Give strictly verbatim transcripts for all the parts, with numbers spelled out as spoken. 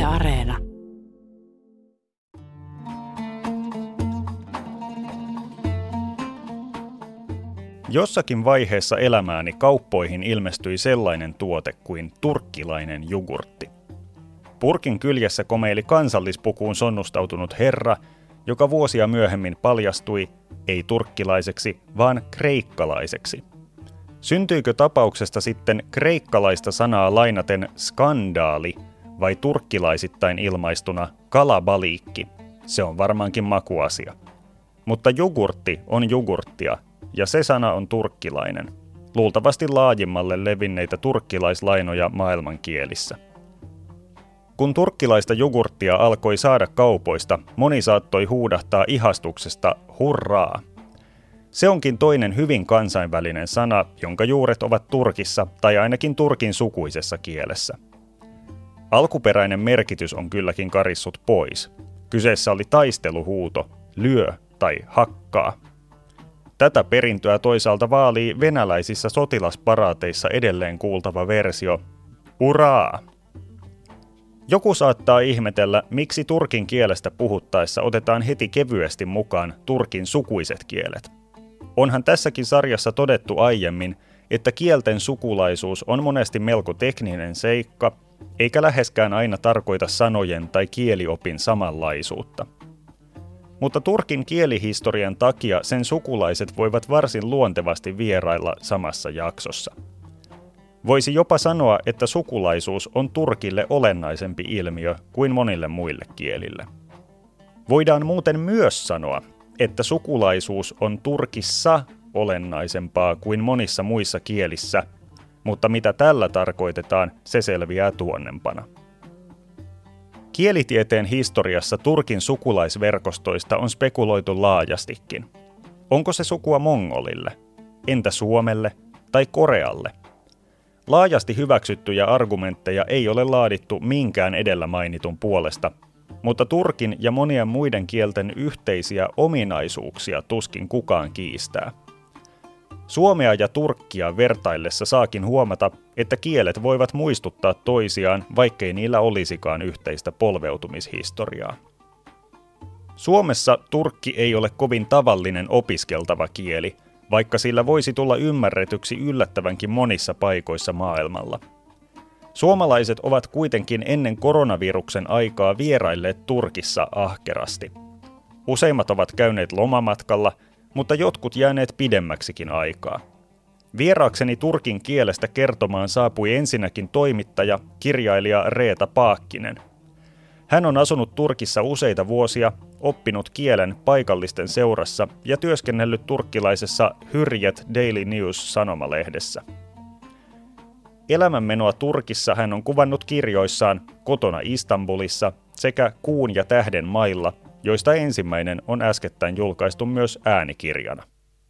Areena. Jossakin vaiheessa elämääni kauppoihin ilmestyi sellainen tuote kuin turkkilainen jogurtti. Purkin kyljessä komeili kansallispukuun sonnustautunut herra, joka vuosia myöhemmin paljastui ei turkkilaiseksi, vaan kreikkalaiseksi. Syntyykö tapauksesta sitten kreikkalaista sanaa lainaten skandaali vai turkkilaisittain ilmaistuna kalabaliikki? Se on varmaankin makuasia. Mutta jogurtti on jogurttia, ja se sana on turkkilainen, luultavasti laajimmalle levinneitä turkkilaislainoja maailmankielissä. Kun turkkilaista jogurttia alkoi saada kaupoista, moni saattoi huudahtaa ihastuksesta hurraa. Se onkin toinen hyvin kansainvälinen sana, jonka juuret ovat Turkissa tai ainakin turkin sukuisessa kielessä. Alkuperäinen merkitys on kylläkin karissut pois. Kyseessä oli taisteluhuuto, lyö tai hakkaa. Tätä perintöä toisaalta vaalii venäläisissä sotilasparaateissa edelleen kuultava versio uraa. Joku saattaa ihmetellä, miksi turkin kielestä puhuttaessa otetaan heti kevyesti mukaan turkin sukuiset kielet. Onhan tässäkin sarjassa todettu aiemmin, että kielten sukulaisuus on monesti melko tekninen seikka, eikä läheskään aina tarkoita sanojen tai kieliopin samanlaisuutta. Mutta turkin kielihistorian takia sen sukulaiset voivat varsin luontevasti vierailla samassa jaksossa. Voisi jopa sanoa, että sukulaisuus on Turkille olennaisempi ilmiö kuin monille muille kielille. Voidaan muuten myös sanoa, että sukulaisuus on Turkissa olennaisempaa kuin monissa muissa kielissä, mutta mitä tällä tarkoitetaan, se selviää tuonnempana. Kielitieteen historiassa Turkin sukulaisverkostoista on spekuloitu laajastikin. Onko se sukua mongolille? Entä Suomelle tai Korealle? Laajasti hyväksyttyjä argumentteja ei ole laadittu minkään edellä mainitun puolesta, mutta turkin ja monien muiden kielten yhteisiä ominaisuuksia tuskin kukaan kiistää. Suomea ja turkkia vertaillessa saakin huomata, että kielet voivat muistuttaa toisiaan, vaikkei niillä olisikaan yhteistä polveutumishistoriaa. Suomessa turkki ei ole kovin tavallinen opiskeltava kieli, vaikka sillä voisi tulla ymmärretyksi yllättävänkin monissa paikoissa maailmalla. Suomalaiset ovat kuitenkin ennen koronaviruksen aikaa vierailleet Turkissa ahkerasti. Useimmat ovat käyneet lomamatkalla, mutta jotkut jääneet pidemmäksikin aikaa. Vieraakseni turkin kielestä kertomaan saapui ensinnäkin toimittaja, kirjailija Reeta Paakkinen. Hän on asunut Turkissa useita vuosia, oppinut kielen paikallisten seurassa ja työskennellyt turkkilaisessa Hürriyet Daily News-sanomalehdessä. Elämänmenoa Turkissa hän on kuvannut kirjoissaan Kotona Istanbulissa sekä Kuun ja tähden mailla, joista ensimmäinen on äskettäin julkaistu myös äänikirjana.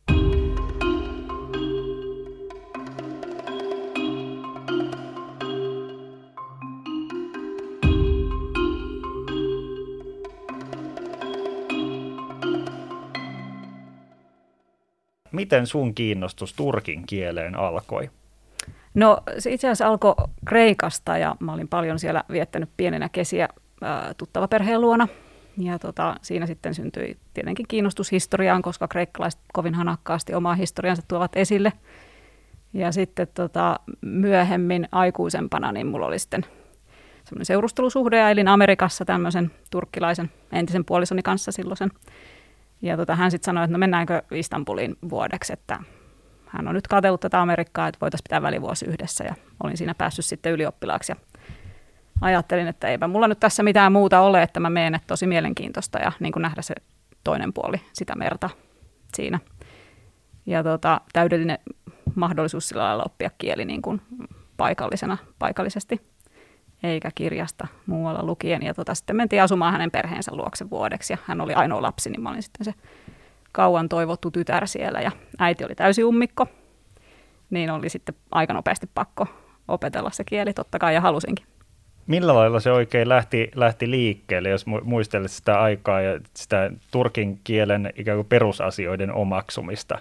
Miten sun kiinnostus turkin kieleen alkoi? No se itse asiassa alkoi Kreikasta ja mä olin paljon siellä viettänyt pienenä kesiä ää, tuttavaperheen luona. Ja tota, siinä sitten syntyi tietenkin kiinnostus historiaan, koska kreikkalaiset kovin hanakkaasti omaa historiansa tuovat esille. Ja sitten tota, myöhemmin aikuisempana niin mulla oli sitten semmoinen seurustelusuhde ja elin Amerikassa tämmöisen turkkilaisen entisen puolisoni kanssa silloisen. Ja tota, hän sitten sanoi, että no mennäänkö Istanbuliin vuodeksi, että hän on nyt katsellut tätä Amerikkaa, että voitaisiin pitää välivuosi yhdessä ja olin siinä päässyt sitten ylioppilaaksi. Ja ajattelin, että eipä mulla nyt tässä mitään muuta ole, että mä menen, että tosi mielenkiintoista ja niin kuin nähdä se toinen puoli sitä merta siinä. Ja tota, täydellinen mahdollisuus sillä lailla oppia kieli niin kuin paikallisena, paikallisesti, eikä kirjasta muualla lukien. Ja tota, sitten mentiin asumaan hänen perheensä luokse vuodeksi ja hän oli ainoa lapsi, niin mä olin sitten se kauan toivottu tytär siellä ja äiti oli täysi ummikko. Niin oli sitten aika nopeasti pakko opetella se kieli, totta kai ja halusinkin. Millä lailla se oikein lähti, lähti liikkeelle, jos muistelet sitä aikaa ja sitä turkin kielen ikään kuin perusasioiden omaksumista?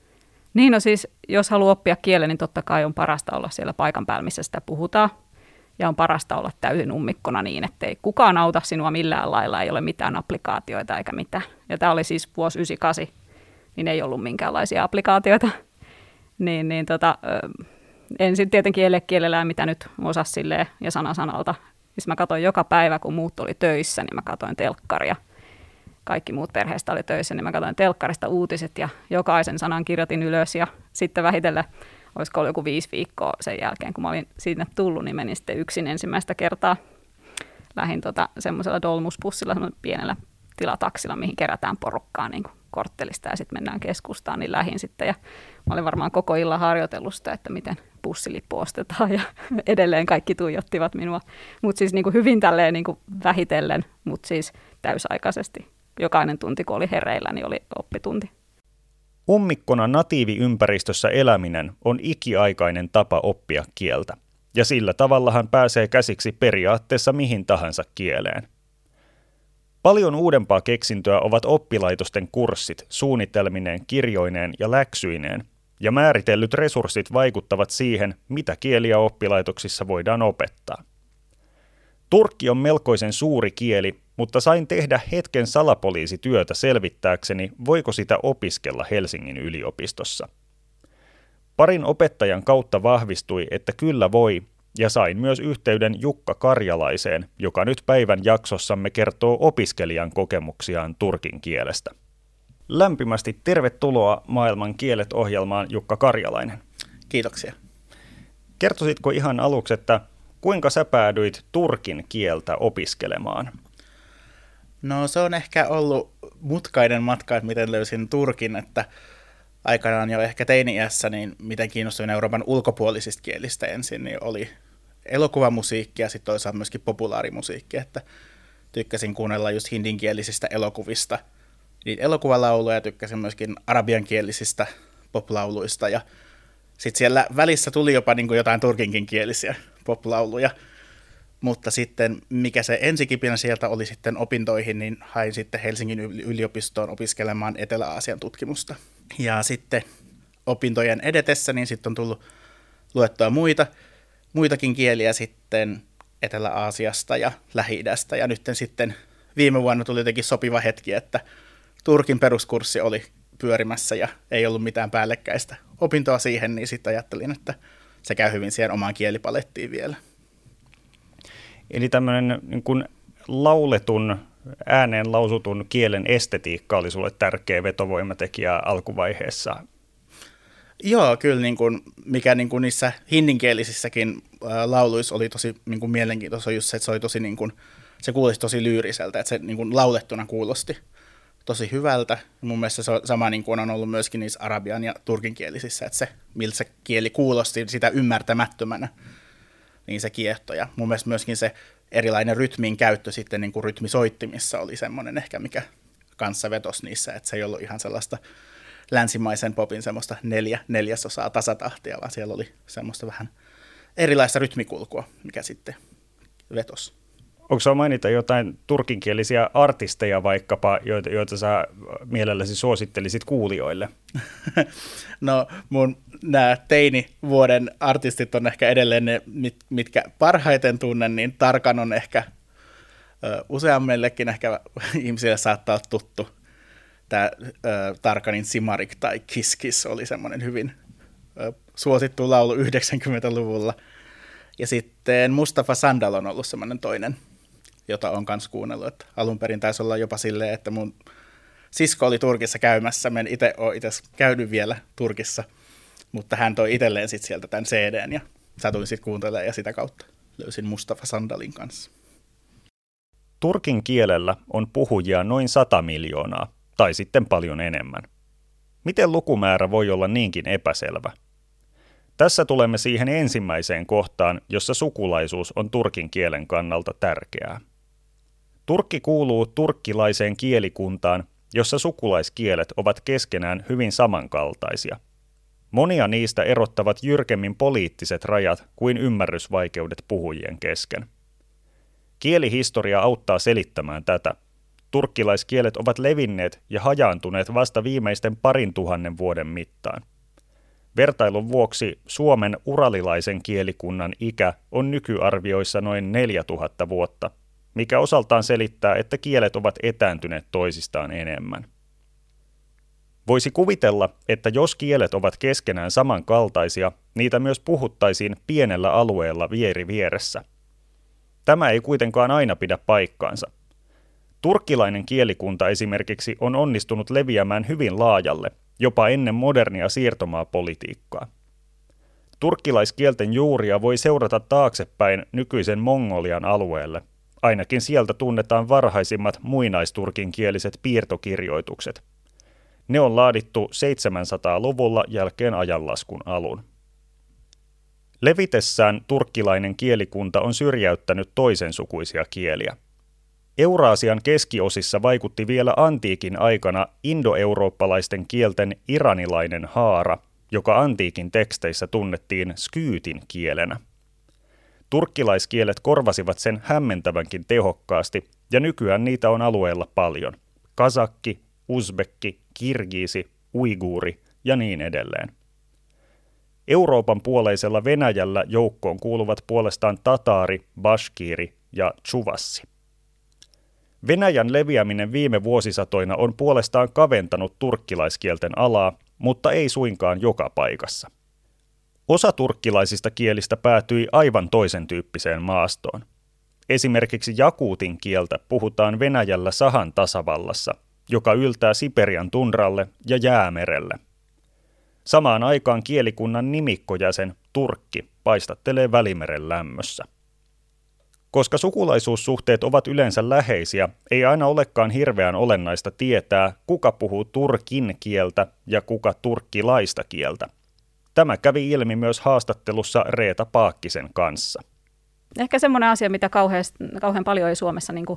Niin, no siis jos haluaa oppia kielen, niin totta kai on parasta olla siellä paikan päällä, missä sitä puhutaan. Ja on parasta olla täysin ummikkona niin, ettei kukaan auta sinua millään lailla, ei ole mitään applikaatioita eikä mitään. Ja tämä oli siis vuosi yhdeksänkymmentäkahdeksan, niin ei ollut minkäänlaisia applikaatioita. Niin, niin tota, ensin tietenkin elekielellä, mitä nyt osasi silleen, ja sana sanalta. Siis mä katsoin joka päivä, kun muut oli töissä, niin mä katsoin telkkaria. Kaikki muut perheestä oli töissä, niin mä katsoin telkkarista uutiset ja jokaisen sanan kirjoitin ylös. Ja sitten vähitellen, olisiko ollut joku viisi viikkoa sen jälkeen, kun mä olin siitä tullut, niin menin sitten yksin ensimmäistä kertaa. Lähdin tota, semmoisella dolmusbussilla, pienellä tilataksilla, mihin kerätään porukkaa niin kuin korttelista ja sitten mennään keskustaan, niin lähdin sitten. Ja mä olin varmaan koko illan harjoitellut sitä, että miten bussilippu ostetaan ja edelleen kaikki tuijottivat minua. Mutta siis niin kuin hyvin tälleen niin kuin vähitellen, mutta siis täysaikaisesti. Jokainen tunti, kun oli hereillä, niin oli oppitunti. Ummikkona natiiviympäristössä eläminen on ikiaikainen tapa oppia kieltä. Ja sillä tavalla hän pääsee käsiksi periaatteessa mihin tahansa kieleen. Paljon uudempaa keksintöä ovat oppilaitosten kurssit suunnitelmineen, kirjoineen ja läksyineen, ja määritellyt resurssit vaikuttavat siihen, mitä kieliä oppilaitoksissa voidaan opettaa. Turkki on melkoisen suuri kieli, mutta sain tehdä hetken salapoliisityötä selvittääkseni, voiko sitä opiskella Helsingin yliopistossa. Parin opettajan kautta vahvistui, että kyllä voi, ja sain myös yhteyden Jukka Karjalaiseen, joka nyt päivän jaksossamme kertoo opiskelijan kokemuksiaan turkin kielestä. Lämpimästi tervetuloa Maailman kielet -ohjelmaan, Jukka Karjalainen. Kiitoksia. Kertoisitko ihan aluksi, että kuinka sä päädyit turkin kieltä opiskelemaan? No se on ehkä ollut mutkainen matka, että miten löysin turkin, että aikanaan jo ehkä teini-iässä, niin miten kiinnostuin Euroopan ulkopuolisista kielistä ensin, niin oli elokuvamusiikki ja sitten toisaalta myöskin populaarimusiikki, että tykkäsin kuunnella just hindinkielisistä elokuvista, niitä elokuvalauluja, ja tykkäsin myöskin arabiankielisistä poplauluista, ja sitten siellä välissä tuli jopa niin kuin jotain turkinkin kielisiä poplauluja, mutta sitten mikä se ensikipinä sieltä oli sitten opintoihin, niin hain sitten Helsingin yliopistoon opiskelemaan Etelä-Aasian tutkimusta. Ja sitten opintojen edetessä, niin sitten on tullut luettua muita, muitakin kieliä sitten Etelä-Aasiasta ja Lähi-idästä. Ja nyt sitten viime vuonna tuli jotenkin sopiva hetki, että turkin peruskurssi oli pyörimässä ja ei ollut mitään päällekkäistä opintoa siihen, niin sitten ajattelin, että se käy hyvin siihen omaan kielipalettiin vielä. Eli tämmöinen niin kuin lauletun, ääneen lausutun kielen estetiikka oli sulle tärkeä vetovoimatekijä alkuvaiheessa? Joo, kyllä niin kuin, mikä niin kuin niissä hindinkielisissäkin ää, lauluissa oli tosi niin kuin mielenkiintoista, just se, että se, oli tosi, niin kuin, se kuulosti tosi lyyriseltä, että se niin kuin laulettuna kuulosti tosi hyvältä. Mun mielestä se sama niin kuin on ollut myöskin niissä arabian ja turkinkielisissä, että se, miltä se kieli kuulosti sitä ymmärtämättömänä, niin se kiehtoi. Ja mun mielestä myöskin se erilainen rytmin käyttö sitten niin kuin rytmisoittimissa oli semmoinen ehkä, mikä kanssa vetosi niissä, että se ei ollut ihan sellaista länsimaisen popin semmoista neljä, neljäsosaa tasatahtia, vaan siellä oli semmoista vähän erilaista rytmikulkua, mikä sitten vetosi. Onko sinua mainita jotain turkinkielisiä artisteja vaikkapa, joita, joita sä mielelläsi suosittelisit kuulijoille? No mun nämä teinivuoden artistit on ehkä edelleen ne, mit, mitkä parhaiten tunnen, niin Tarkan on ehkä ö, useammillekin ehkä ihmisille saattaa olla tuttu. Tämä ö, Tarkanin Simarik tai Kiss Kiss oli semmoinen hyvin ö, suosittu laulu yhdeksänkymmentäluvulla. Ja sitten Mustafa Sandal on ollut semmoinen toinen, jota on kanssa kuunnellut. Että alun perin taisi olla jopa silleen, että mun sisko oli Turkissa käymässä. Mä en itse ole itse käynyt vielä Turkissa, mutta hän toi itselleen sit sieltä tämän C D:n ja satuin sitten kuuntelemaan ja sitä kautta löysin Mustafa Sandalin kanssa. Turkin kielellä on puhujia noin sata miljoonaa, tai sitten paljon enemmän. Miten lukumäärä voi olla niinkin epäselvä? Tässä tulemme siihen ensimmäiseen kohtaan, jossa sukulaisuus on turkin kielen kannalta tärkeää. Turkki kuuluu turkkilaiseen kielikuntaan, jossa sukulaiskielet ovat keskenään hyvin samankaltaisia. Monia niistä erottavat jyrkemmin poliittiset rajat kuin ymmärrysvaikeudet puhujien kesken. Kielihistoria auttaa selittämään tätä. Turkkilaiskielet ovat levinneet ja hajaantuneet vasta viimeisten parin tuhannen vuoden mittaan. Vertailun vuoksi Suomen uralilaisen kielikunnan ikä on nykyarvioissa noin neljätuhatta vuotta, mikä osaltaan selittää, että kielet ovat etääntyneet toisistaan enemmän. Voisi kuvitella, että jos kielet ovat keskenään samankaltaisia, niitä myös puhuttaisiin pienellä alueella vieri vieressä. Tämä ei kuitenkaan aina pidä paikkaansa. Turkkilainen kielikunta esimerkiksi on onnistunut leviämään hyvin laajalle, jopa ennen modernia siirtomaapolitiikkaa. Turkkilaiskielten juuria voi seurata taaksepäin nykyisen Mongolian alueelle. Ainakin sieltä tunnetaan varhaisimmat muinaisturkinkieliset piirtokirjoitukset. Ne on laadittu seitsemänsataaluvulla jälkeen ajanlaskun alun. Levitessään turkkilainen kielikunta on syrjäyttänyt toisen sukuisia kieliä. Euraasian keskiosissa vaikutti vielä antiikin aikana indoeurooppalaisten kielten iranilainen haara, joka antiikin teksteissä tunnettiin skyytin kielenä. Turkkilaiskielet korvasivat sen hämmentävänkin tehokkaasti, ja nykyään niitä on alueella paljon. Kasakki, uzbekki, kirgiisi, uiguuri ja niin edelleen. Euroopan puoleisella Venäjällä joukkoon kuuluvat puolestaan tataari, bashkiri ja tsuvassi. Venäjän leviäminen viime vuosisatoina on puolestaan kaventanut turkkilaiskielten alaa, mutta ei suinkaan joka paikassa. Osa turkkilaisista kielistä päätyi aivan toisen tyyppiseen maastoon. Esimerkiksi jakuutin kieltä puhutaan Venäjällä Sahan tasavallassa, joka yltää Siperian tundralle ja Jäämerelle. Samaan aikaan kielikunnan nimikkojäsen turkki paistattelee Välimeren lämmössä. Koska sukulaisuussuhteet ovat yleensä läheisiä, ei aina olekaan hirveän olennaista tietää, kuka puhuu turkin kieltä ja kuka turkkilaista kieltä. Tämä kävi ilmi myös haastattelussa Reeta Paakkisen kanssa. Ehkä semmoinen asia, mitä kauhean paljon ei Suomessa niin kuin,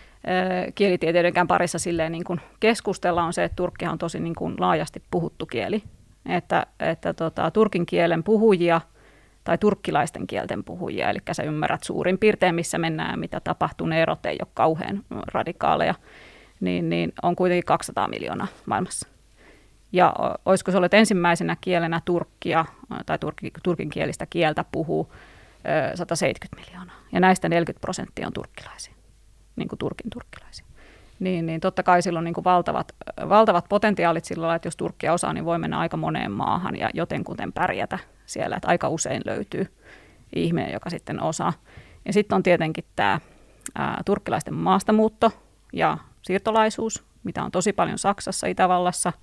ä, kielitieteidenkään parissa silleen, niin kuin keskustella, on se, että turkkihan on tosi niin kuin, laajasti puhuttu kieli. Että, että tota, turkin kielen puhujia tai turkkilaisten kielten puhujia, eli sä ymmärrät suurin piirtein, missä mennään, mitä tapahtuu, ne erot ei ole kauhean radikaaleja, niin, niin on kuitenkin kaksisataa miljoonaa maailmassa. Ja olisiko se ollut ensimmäisenä kielenä turkkia tai turki, turkinkielistä kieltä puhuu sata seitsemänkymmentä miljoonaa, ja näistä neljäkymmentä prosenttia on turkkilaisia, niin kuin turkin turkkilaisia. Niin, niin totta kai sillä on niin kuin valtavat, valtavat potentiaalit sillä lailla, että jos turkkia osaa, niin voi mennä aika moneen maahan ja jotenkuten pärjätä siellä, että aika usein löytyy ihminen, joka sitten osaa. Ja sitten on tietenkin tämä ää, turkkilaisten maastamuutto ja siirtolaisuus, mitä on tosi paljon Saksassa, Itävallassa.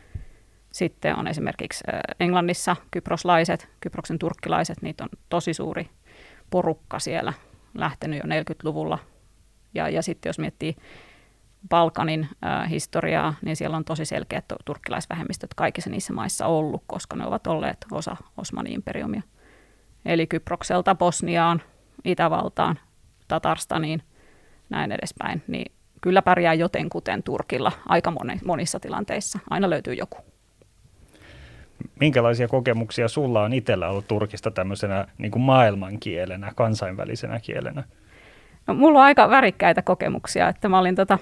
Sitten on esimerkiksi ää, Englannissa kyproslaiset, Kyproksen turkkilaiset, niitä on tosi suuri porukka siellä lähtenyt jo neljäkymmentäluvulla. Ja, ja sitten jos miettii Balkanin äh, historiaa, niin siellä on tosi selkeät turkkilaisvähemmistöt kaikissa niissä maissa ollut, koska ne ovat olleet osa Osmani-imperiumia. Eli Kyprokselta Bosniaan, Itävaltaan, Tatarstaniin, näin edespäin. Niin kyllä pärjää jotenkuten Turkilla aika monissa tilanteissa. Aina löytyy joku. Minkälaisia kokemuksia sulla on itsellä ollut Turkista tämmöisenä niin kuin maailmankielenä, kansainvälisenä kielenä? No, mulla on aika värikkäitä kokemuksia, että mä olin tota,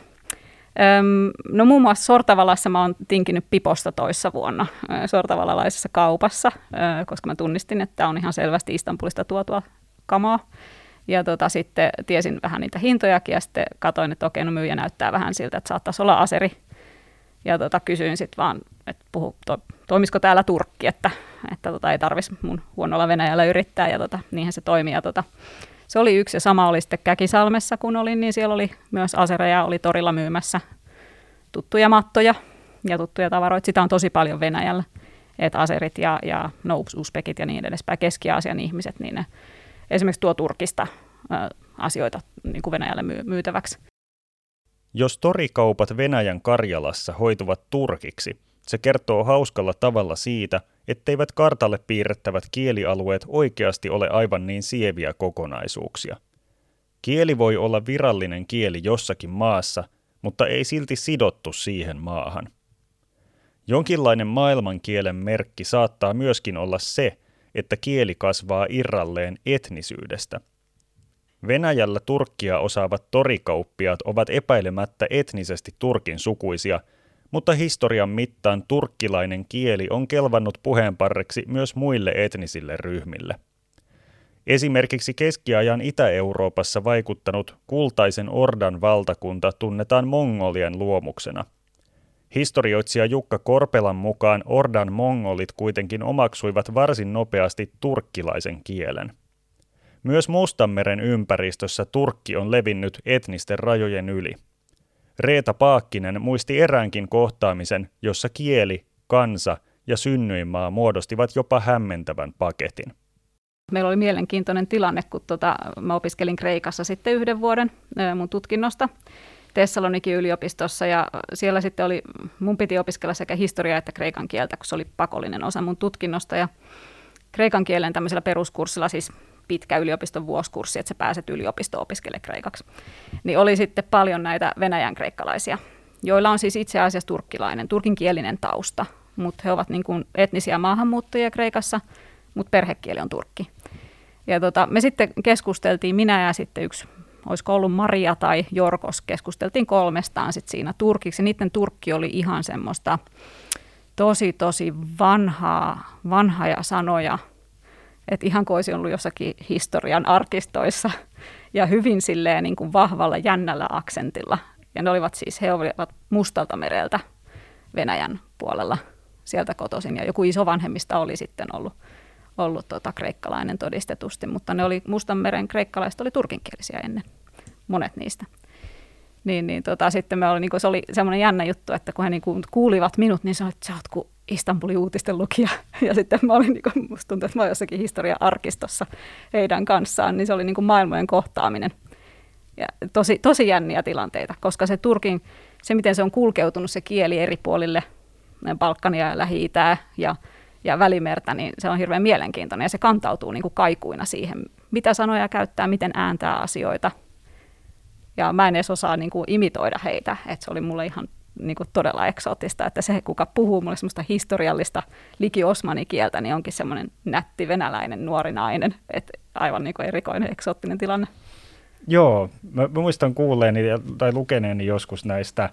no muun muassa Sortavalassa mä oon tinkinyt piposta toissa vuonna sortavalalaisessa kaupassa, koska mä tunnistin, että tämä on ihan selvästi Istanbulista tuotua kamaa. Ja tota, sitten tiesin vähän niitä hintojakin ja sitten katsoin, että okei, no myyjä näyttää vähän siltä, että saattaisi olla aseri. Ja tota, kysyin sitten vaan, että puhu, to, toimisiko täällä turkki, että, että tota, ei tarvitsisi mun huonolla Venäjällä yrittää ja tota, niinhän se toimi. Ja tota, se oli yksi ja sama oli sitten Käkisalmessa, kun olin, niin siellä oli myös asereja, oli torilla myymässä tuttuja mattoja ja tuttuja tavaroita. Sitä on tosi paljon Venäjällä, että aserit ja, ja no, uzbekit ja niin edespäin, Keski-Aasian ihmiset, niin ne esimerkiksi tuo Turkista ä, asioita niin kuin Venäjälle myy- myytäväksi. Jos torikaupat Venäjän Karjalassa hoituvat turkiksi, se kertoo hauskalla tavalla siitä, etteivät kartalle piirrettävät kielialueet oikeasti ole aivan niin sieviä kokonaisuuksia. Kieli voi olla virallinen kieli jossakin maassa, mutta ei silti sidottu siihen maahan. Jonkinlainen maailmankielen merkki saattaa myöskin olla se, että kieli kasvaa irralleen etnisyydestä. Venäjällä turkkia osaavat torikauppiaat ovat epäilemättä etnisesti turkin sukuisia, mutta historian mittaan turkkilainen kieli on kelvannut puheenparreksi myös muille etnisille ryhmille. Esimerkiksi keskiajan Itä-Euroopassa vaikuttanut kultaisen Ordan valtakunta tunnetaan mongolien luomuksena. Historioitsija Jukka Korpelan mukaan Ordan mongolit kuitenkin omaksuivat varsin nopeasti turkkilaisen kielen. Myös Mustanmeren ympäristössä turkki on levinnyt etnisten rajojen yli. Reeta Paakkinen muisti eräänkin kohtaamisen, jossa kieli, kansa ja synnyinmaa muodostivat jopa hämmentävän paketin. Meillä oli mielenkiintoinen tilanne, kun tota, mä opiskelin Kreikassa sitten yhden vuoden mun tutkinnosta Thessalonikin yliopistossa, ja siellä sitten oli, mun piti opiskella sekä historiaa että kreikan kieltä, kun se oli pakollinen osa mun tutkinnosta, ja kreikan kielen tämmöisellä peruskurssilla, siis pitkä yliopiston vuosikurssi, että sä pääset yliopistoon opiskelemaan kreikaksi, niin oli sitten paljon näitä venäjän kreikkalaisia, joilla on siis itse asiassa turkkilainen, turkinkielinen tausta, mutta he ovat niin kuin etnisiä maahanmuuttajia Kreikassa, mutta perhekieli on turkki. Ja tota, me sitten keskusteltiin, minä ja sitten yksi, olisiko ollut Maria tai Jorgos, keskusteltiin kolmestaan sitten siinä turkiksi. Niiden turkki oli ihan semmoista tosi, tosi vanhaa, vanhaa sanoja, että ihan kuin olisi ollut jossakin historian arkistoissa ja hyvin silleen niin kuin vahvalla, jännällä aksentilla. Ja ne olivat siis, he olivat Mustalta mereltä Venäjän puolella sieltä kotoisin, ja joku isovanhemmista oli sitten ollut ollut tota, kreikkalainen todistetusti, mutta ne oli Mustanmeren kreikkalaiset oli turkinkielisiä ennen, monet niistä. Niin, niin tota, sitten me oli, niin se oli semmoinen jännä juttu, että kun he niin kuin kuulivat minut, niin sanoivat, että sä oot kuin Istanbulin uutisten lukija. Ja sitten mä olin, niin kuin, musta tuntui, että mä olin jossakin historia-arkistossa heidän kanssaan, niin se oli niin kuin maailmojen kohtaaminen. Ja tosi, tosi jänniä tilanteita, koska se turkin, se miten se on kulkeutunut se kieli eri puolille, Balkania ja Lähi-Itää ja ja Välimerta, niin se on hirveän mielenkiintoinen ja se kantautuu niin kuin kaikuina siihen, mitä sanoja käyttää, miten ääntää asioita. Ja mä en edes osaa niin kuin imitoida heitä, että se oli mulle ihan niin kuin todella eksoottista, että se, kuka puhuu mulle semmoista historiallista liki-osmanikieltä, niin onkin semmoinen nätti venäläinen nuori nainen, että aivan niin kuin erikoinen, eksoottinen tilanne. Joo, mä, mä muistan kuulleeni tai lukeneeni joskus näistä,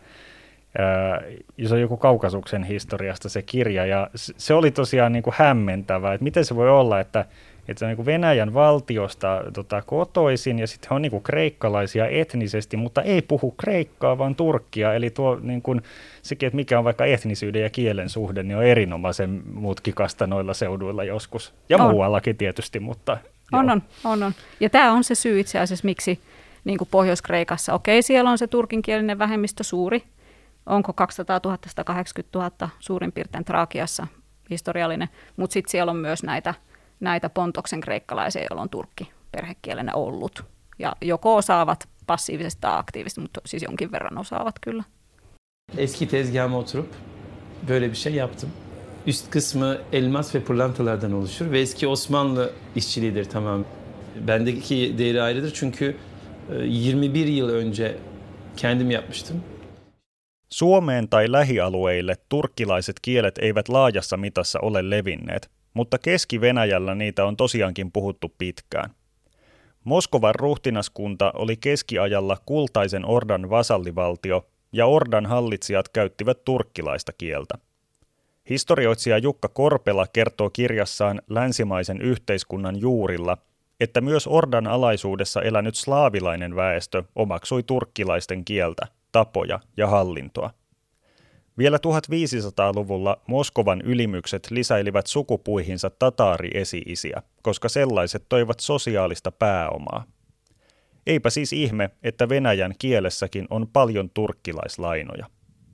jos on joku Kaukasuksen historiasta se kirja, ja se oli tosiaan niin kuin hämmentävää, että miten se voi olla, että, että se on niin kuin Venäjän valtiosta tota, kotoisin, ja sitten he on niin kuin kreikkalaisia etnisesti, mutta ei puhu kreikkaa, vaan turkkia, eli tuo niin kuin, sekin, että mikä on vaikka etnisyyden ja kielen suhde, niin on erinomaisen mutkikasta noilla seuduilla joskus, ja on. Muuallakin tietysti, mutta on, on, on, on. Ja tämä on se syy itse asiassa, miksi niin kuin Pohjois-Kreikassa, okei, siellä on se turkinkielinen vähemmistö suuri, onko kaksisataatuhatta kahdeksankymmentätuhatta suurin piirtein Traakiassa historiallinen, mutta sitten siellä on myös näitä, näitä Pontoksen kreikkalaisia, joilla on turkki perhekielenä ollut. Ja joko osaavat passiivisesti tai aktiivisesti, mutta siis jonkin verran osaavat kyllä. Eski tezgahıma oturup böyle bir şey yaptım. Üst kısmı elmas ve pırlantalardan oluşur ve eski Osmanlı işçiliğidir tamam. Bendeki değeri ayrıdır çünkü yirmi bir yıl önce kendim yapmıştım. Suomeen tai lähialueille turkkilaiset kielet eivät laajassa mitassa ole levinneet, mutta Keski-Venäjällä niitä on tosiaankin puhuttu pitkään. Moskovan ruhtinaskunta oli keskiajalla kultaisen Ordan vasallivaltio, ja Ordan hallitsijat käyttivät turkkilaista kieltä. Historioitsija Jukka Korpela kertoo kirjassaan Länsimaisen yhteiskunnan juurilla, että myös Ordan alaisuudessa elänyt slaavilainen väestö omaksui turkkilaisten kieltä, tapoja ja hallintoa. Vielä viisitoistasataa-luvulla Moskovan ylimykset lisäilivät sukupuihinsa tataari-esi-isiä, koska sellaiset toivat sosiaalista pääomaa. Eipä siis ihme, että Venäjän kielessäkin on paljon turkkilaislainoja.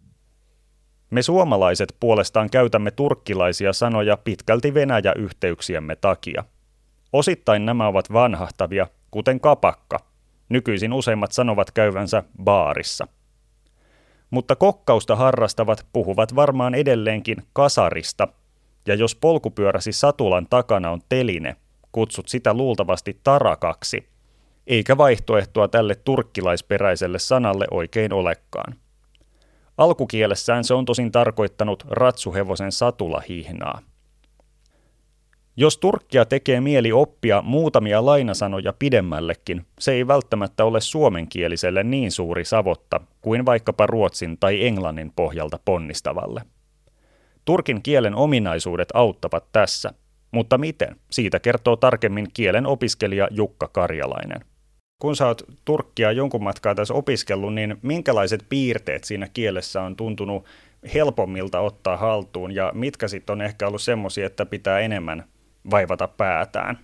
Me suomalaiset puolestaan käytämme turkkilaisia sanoja pitkälti Venäjä-yhteyksiemme takia. Osittain nämä ovat vanhahtavia, kuten kapakka. Nykyisin useimmat sanovat käyvänsä baarissa. Mutta kokkausta harrastavat puhuvat varmaan edelleenkin kasarista, ja jos polkupyöräsi satulan takana on teline, kutsut sitä luultavasti tarakaksi, eikä vaihtoehtoa tälle turkkilaisperäiselle sanalle oikein olekaan. Alkukielessään se on tosin tarkoittanut ratsuhevosen satulahihnaa. Jos turkkia tekee mieli oppia muutamia lainasanoja pidemmällekin, se ei välttämättä ole suomenkieliselle niin suuri savotta kuin vaikkapa ruotsin tai englannin pohjalta ponnistavalle. Turkin kielen ominaisuudet auttavat tässä, mutta miten? Siitä kertoo tarkemmin kielen opiskelija Jukka Karjalainen. Kun sä oot turkkia jonkun matkaa tässä opiskellut, niin minkälaiset piirteet siinä kielessä on tuntunut helpommilta ottaa haltuun ja mitkä sitten on ehkä ollut semmoisia, että pitää enemmän vaivata päätään?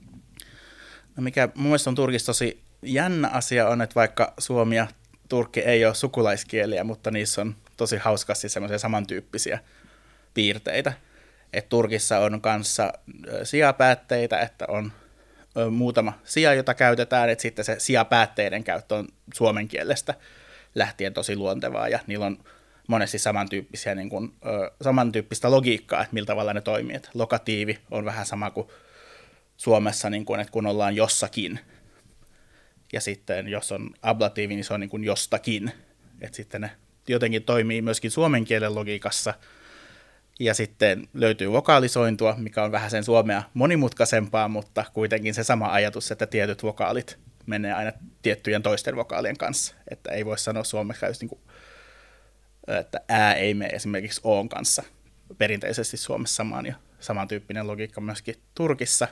No mikä mun mielestä on Turkissa tosi jännä asia on, että vaikka suomi ja turkki ei ole sukulaiskieliä, mutta niissä on tosi hauskasti semmoisia samantyyppisiä piirteitä. Et Turkissa on kanssa sijapäätteitä, että on muutama sija, jota käytetään, että sitten se sijapäätteiden käyttö on suomen kielestä lähtien tosi luontevaa, ja niillä on monesti samantyyppisiä, niin kuin, ö, samantyyppistä logiikkaa, että millä tavalla ne toimii. Et lokatiivi on vähän sama kuin Suomessa, niin kuin, että kun ollaan jossakin, ja sitten jos on ablatiivi, niin se on niin kuin jostakin. Et sitten ne jotenkin toimii myöskin suomen kielen logiikassa. Ja sitten löytyy vokaalisointua, mikä on vähän sen suomea monimutkaisempaa, mutta kuitenkin se sama ajatus, että tietyt vokaalit menee aina tiettyjen toisten vokaalien kanssa. Että ei voi sanoa suomeksi just niin kuin, että ää ei mene esimerkiksi oon kanssa perinteisesti Suomessa samaan, ja samantyyppinen logiikka myöskin Turkissa.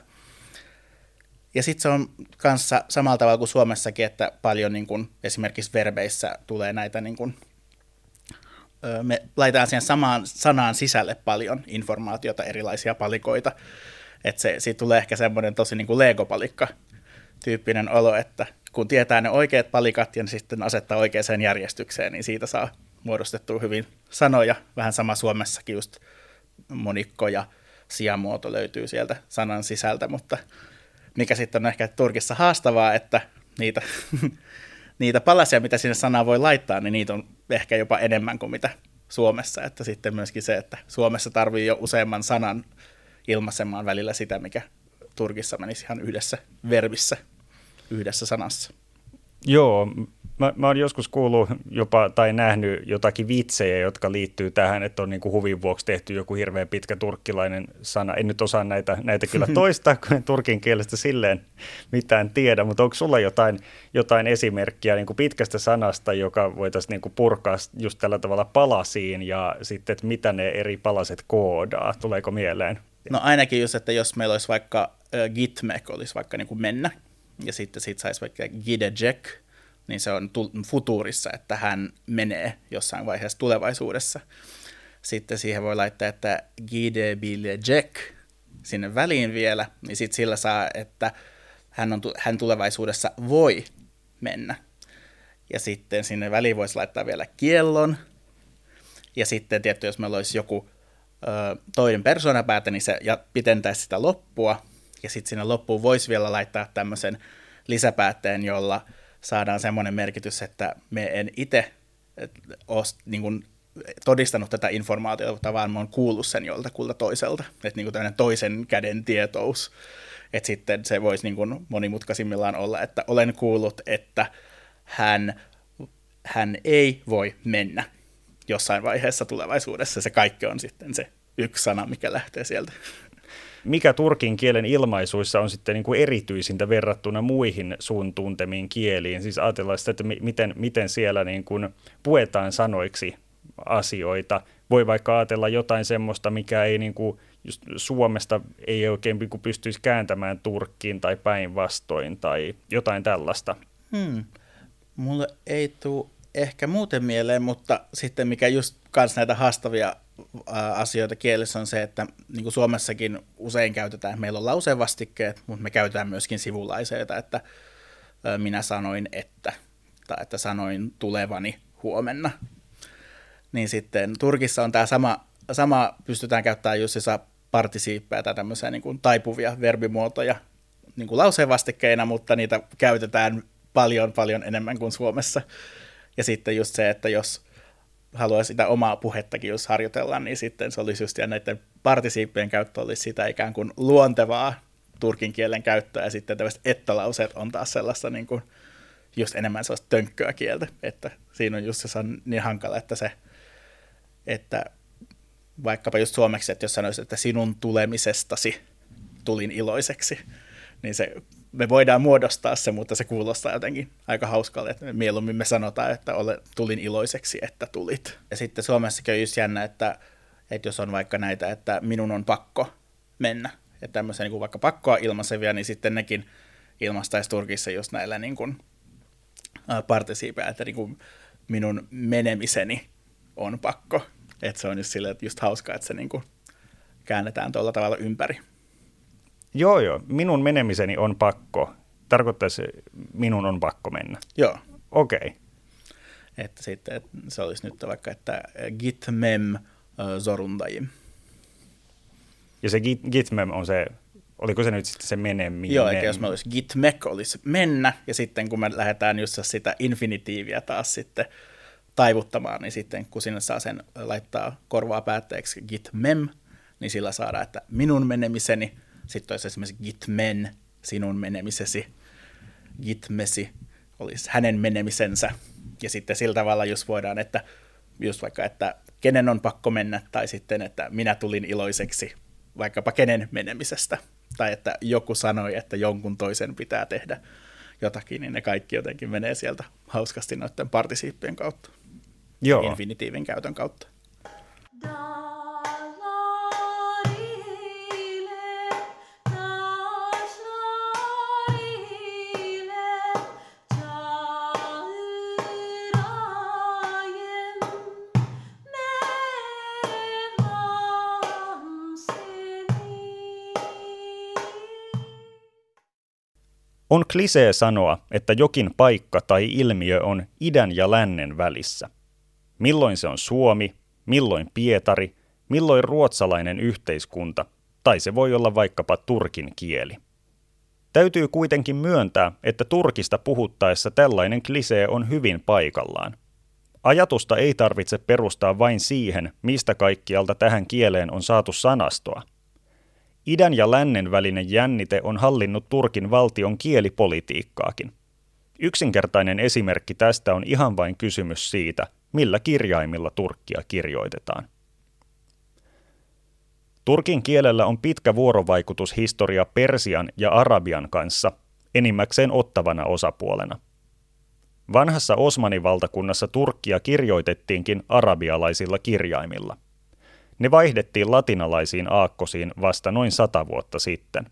Ja sitten se on kanssa samalla tavalla kuin Suomessakin, että paljon niin kuin esimerkiksi verbeissä tulee näitä, niin kuin, me laitetaan siihen samaan sanaan sisälle paljon informaatiota, erilaisia palikoita. Että se, siitä tulee ehkä semmoinen tosi niin kuin Lego-palikka-tyyppinen olo, että kun tietää ne oikeat palikat ja sitten asettaa oikeaan järjestykseen, niin siitä saa muodostettua hyvin sanoja. Vähän sama Suomessakin, just monikko ja sijamuoto löytyy sieltä sanan sisältä, mutta mikä sitten on ehkä Turkissa haastavaa, että niitä, niitä palasia, mitä sinne sanaan voi laittaa, niin niitä on ehkä jopa enemmän kuin mitä Suomessa. Että sitten myöskin se, että Suomessa tarvii jo useamman sanan ilmaisemaan välillä sitä, mikä Turkissa menisi ihan yhdessä verbissä, yhdessä sanassa. Joo, mä, mä oon joskus kuullut jopa tai nähnyt jotakin vitsejä, jotka liittyy tähän, että on niin kuin huvin vuoksi tehty joku hirveän pitkä turkkilainen sana. En nyt osaa näitä, näitä kyllä toistaa, kun en turkin kielestä silleen mitään tiedä, mutta onko sulla jotain, jotain esimerkkiä niin kuin pitkästä sanasta, joka voitaisiin niin kuin purkaa just tällä tavalla palasiin ja sitten, että mitä ne eri palaset koodaa? Tuleeko mieleen? No ainakin just, että jos meillä olisi vaikka äh, gitmek, olisi vaikka niin kuin mennä, ja sitten siitä saisi vaikka gidejek, niin se on futuurissa, että hän menee jossain vaiheessa tulevaisuudessa. Sitten siihen voi laittaa, että gidebiljek sinne väliin vielä, niin sitten sillä saa, että hän, on, hän tulevaisuudessa voi mennä. Ja sitten sinne väliin voisi laittaa vielä kiellon. Ja sitten tietty, jos meillä olisi joku ö, toinen persoonapäätä, niin se ja pidentäisi sitä loppua. Ja sitten sinne loppuun voisi vielä laittaa tämmöisen lisäpäätteen, jolla saadaan semmoinen merkitys, että me en itse ole niin kuin todistanut tätä informaatiota, vaan mä oon kuullut sen joltakulta toiselta. Että niin kuin tämmöinen toisen käden tietous. Että sitten se voisi niin kuin monimutkaisimmillaan olla, että olen kuullut, että hän, hän ei voi mennä jossain vaiheessa tulevaisuudessa. Se kaikki on sitten se yksi sana, mikä lähtee sieltä. Mikä turkin kielen ilmaisuissa on sitten niin kuin erityisintä verrattuna muihin sun tuntemiin kieliin? Siis ajatellaan sitä, että miten, miten siellä niin kuin puetaan sanoiksi asioita. Voi vaikka ajatella jotain semmoista, mikä ei niin kuin just Suomesta ei oikein niin kuin pystyisi kääntämään turkkiin tai päinvastoin tai jotain tällaista. Hmm. Mulle ei tule ehkä muuten mieleen, mutta sitten mikä just kans näitä haastavia asioita kielessä on se, että niin kuin Suomessakin usein käytetään, meillä on lauseenvastikkeet, mutta me käytetään myöskin sivulaiseita, että minä sanoin että, tai että sanoin tulevani huomenna. Niin sitten Turkissa on tämä sama, sama pystytään käyttämään just partisiippeja tai tämmöisiä niin kuin taipuvia verbimuotoja niin kuin lauseenvastikkeina, mutta niitä käytetään paljon paljon enemmän kuin Suomessa. Ja sitten just se, että jos haluaa sitä omaa puhettakin jos harjoitella, niin sitten se olisi just, ja näiden partisiippien käyttö olisi sitä ikään kuin luontevaa turkin kielen käyttöä, ja sitten tämmöiset että-lauseet on taas sellaista niin kuin just enemmän sellaista tönkköä kieltä, että siinä on just se on niin hankala, että se, että vaikkapa just suomeksi, että jos sanoisit, että sinun tulemisestasi, tulin iloiseksi. Niin se, me voidaan muodostaa se, mutta se kuulostaa jotenkin aika hauskalle, että mieluummin me sanotaan, että ole, tulin iloiseksi, että tulit. Ja sitten Suomessakin on just jännä, että, että jos on vaikka näitä, että minun on pakko mennä, että tämmöisiä niin kuin vaikka pakkoa ilmaisevia, niin sitten nekin ilmaistaisi Turkissa just näillä niin kuin partisiipeillä, että niin kuin minun menemiseni on pakko. Että se on just silleen, että just hauskaa, että se niin kuin käännetään tuolla tavalla ympäri. Joo, joo. Minun menemiseni on pakko. Tarkoittaisi, minun on pakko mennä. Joo. Okei. Okay. Että sitten että se olisi nyt vaikka, että gitmem zorundayım. Ja se git, gitmem on se, oliko se nyt sitten se meneminen? Joo, eikä jos me olisi gitmek, olisi mennä, ja sitten kun me lähdetään just sitä infinitiiviä taas sitten taivuttamaan, niin sitten kun sinne saa sen laittaa korvaa päätteeksi gitmem, niin sillä saadaan, että minun menemiseni, sitten olisi esimerkiksi gitmen, sinun menemisesi, gitmesi, olisi hänen menemisensä, ja sitten sillä tavalla just voidaan, että just vaikka, että kenen on pakko mennä, tai sitten, että minä tulin iloiseksi, vaikkapa kenen menemisestä, tai että joku sanoi, että jonkun toisen pitää tehdä jotakin, niin ne kaikki jotenkin menee sieltä hauskasti noiden partisiippien kautta, Joo. infinitiivin käytön kautta. On klisee sanoa, että jokin paikka tai ilmiö on idän ja lännen välissä. Milloin se on Suomi, milloin Pietari, milloin ruotsalainen yhteiskunta, tai se voi olla vaikkapa turkin kieli. Täytyy kuitenkin myöntää, että Turkista puhuttaessa tällainen klisee on hyvin paikallaan. Ajatusta ei tarvitse perustaa vain siihen, mistä kaikkialta tähän kieleen on saatu sanastoa. Idän ja lännen välinen jännite on hallinnut Turkin valtion kielipolitiikkaakin. Yksinkertainen esimerkki tästä on ihan vain kysymys siitä, millä kirjaimilla turkkia kirjoitetaan. Turkin kielellä on pitkä vuorovaikutushistoria persian ja arabian kanssa, enimmäkseen ottavana osapuolena. Vanhassa Osmanivaltakunnassa turkkia kirjoitettiinkin arabialaisilla kirjaimilla. Ne vaihdettiin latinalaisiin aakkosiin vasta noin sata vuotta sitten.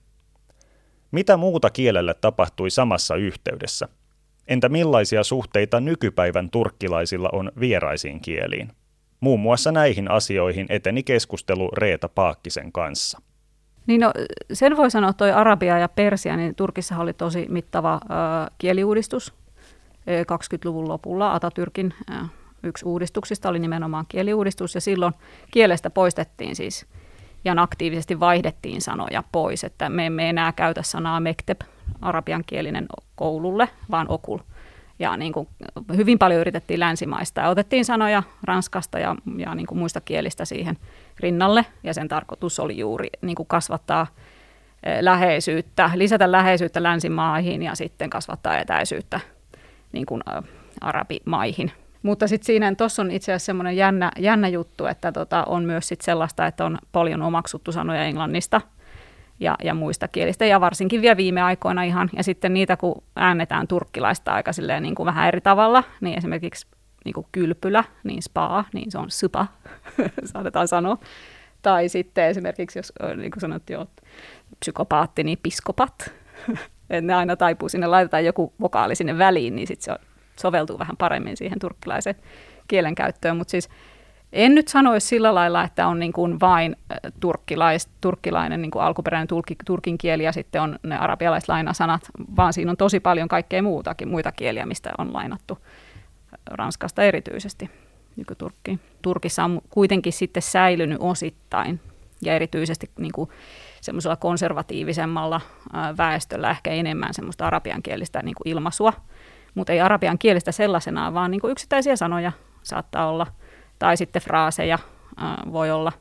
Mitä muuta kielelle tapahtui samassa yhteydessä? Entä millaisia suhteita nykypäivän turkkilaisilla on vieraisiin kieliin? Muun muassa näihin asioihin eteni keskustelu Reeta Paakkisen kanssa. Niin no, sen voi sanoa, toi arabia ja persia, niin Turkissa oli tosi mittava ö, kieliuudistus kaksikymmentäluvun lopulla. Atatürkin ö, yksi uudistuksista oli nimenomaan kieliuudistus, ja silloin kielestä poistettiin siis ja aktiivisesti vaihdettiin sanoja pois, että me emme enää käytä sanaa mekteb, arabiankielinen koululle, vaan okul. Ja niin kuin hyvin paljon yritettiin länsimaista ja otettiin sanoja ranskasta ja, ja niin kuin muista kielistä siihen rinnalle, ja sen tarkoitus oli juuri niin kuin kasvattaa läheisyyttä, lisätä läheisyyttä länsimaihin ja sitten kasvattaa etäisyyttä niin kuin arabimaihin. Mutta sitten siinä tuossa on itse asiassa semmoinen jännä, jännä juttu, että tota, on myös sit sellaista, että on paljon omaksuttu sanoja englannista ja, ja muista kielistä, ja varsinkin vielä viime aikoina ihan. Ja sitten niitä, kun äännetään turkkilaista aika silleen niin kuin vähän eri tavalla, niin esimerkiksi niin kuin kylpylä, niin spa, niin se on sypa, saatetaan sanoa. Tai sitten esimerkiksi, jos niin kuin sanottiin, että psykopaatti, niin piskopat. Että ne aina taipuu sinne, laitetaan joku vokaali sinne väliin, niin sitten se on, soveltuu vähän paremmin siihen turkkilaisen kielenkäyttöön. Mutta siis en nyt sanoisi sillä lailla, että on niin kuin vain turkkilais, turkkilainen niin kuin alkuperäinen turki, turkin kieli ja sitten on ne arabialaiset lainasanat, vaan siinä on tosi paljon kaikkea muutakin, muita kieliä, mistä on lainattu Ranskasta erityisesti nykyturkkiin. Turkissa on kuitenkin sitten säilynyt osittain ja erityisesti niin kuin semmoisella konservatiivisemmalla väestöllä ehkä enemmän semmoista arabiankielistä niin kuin ilmaisua, mutta ei arabian kielistä sellaisenaan, vaan niin kuin yksittäisiä sanoja saattaa olla, tai sitten fraaseja äh, voi olla.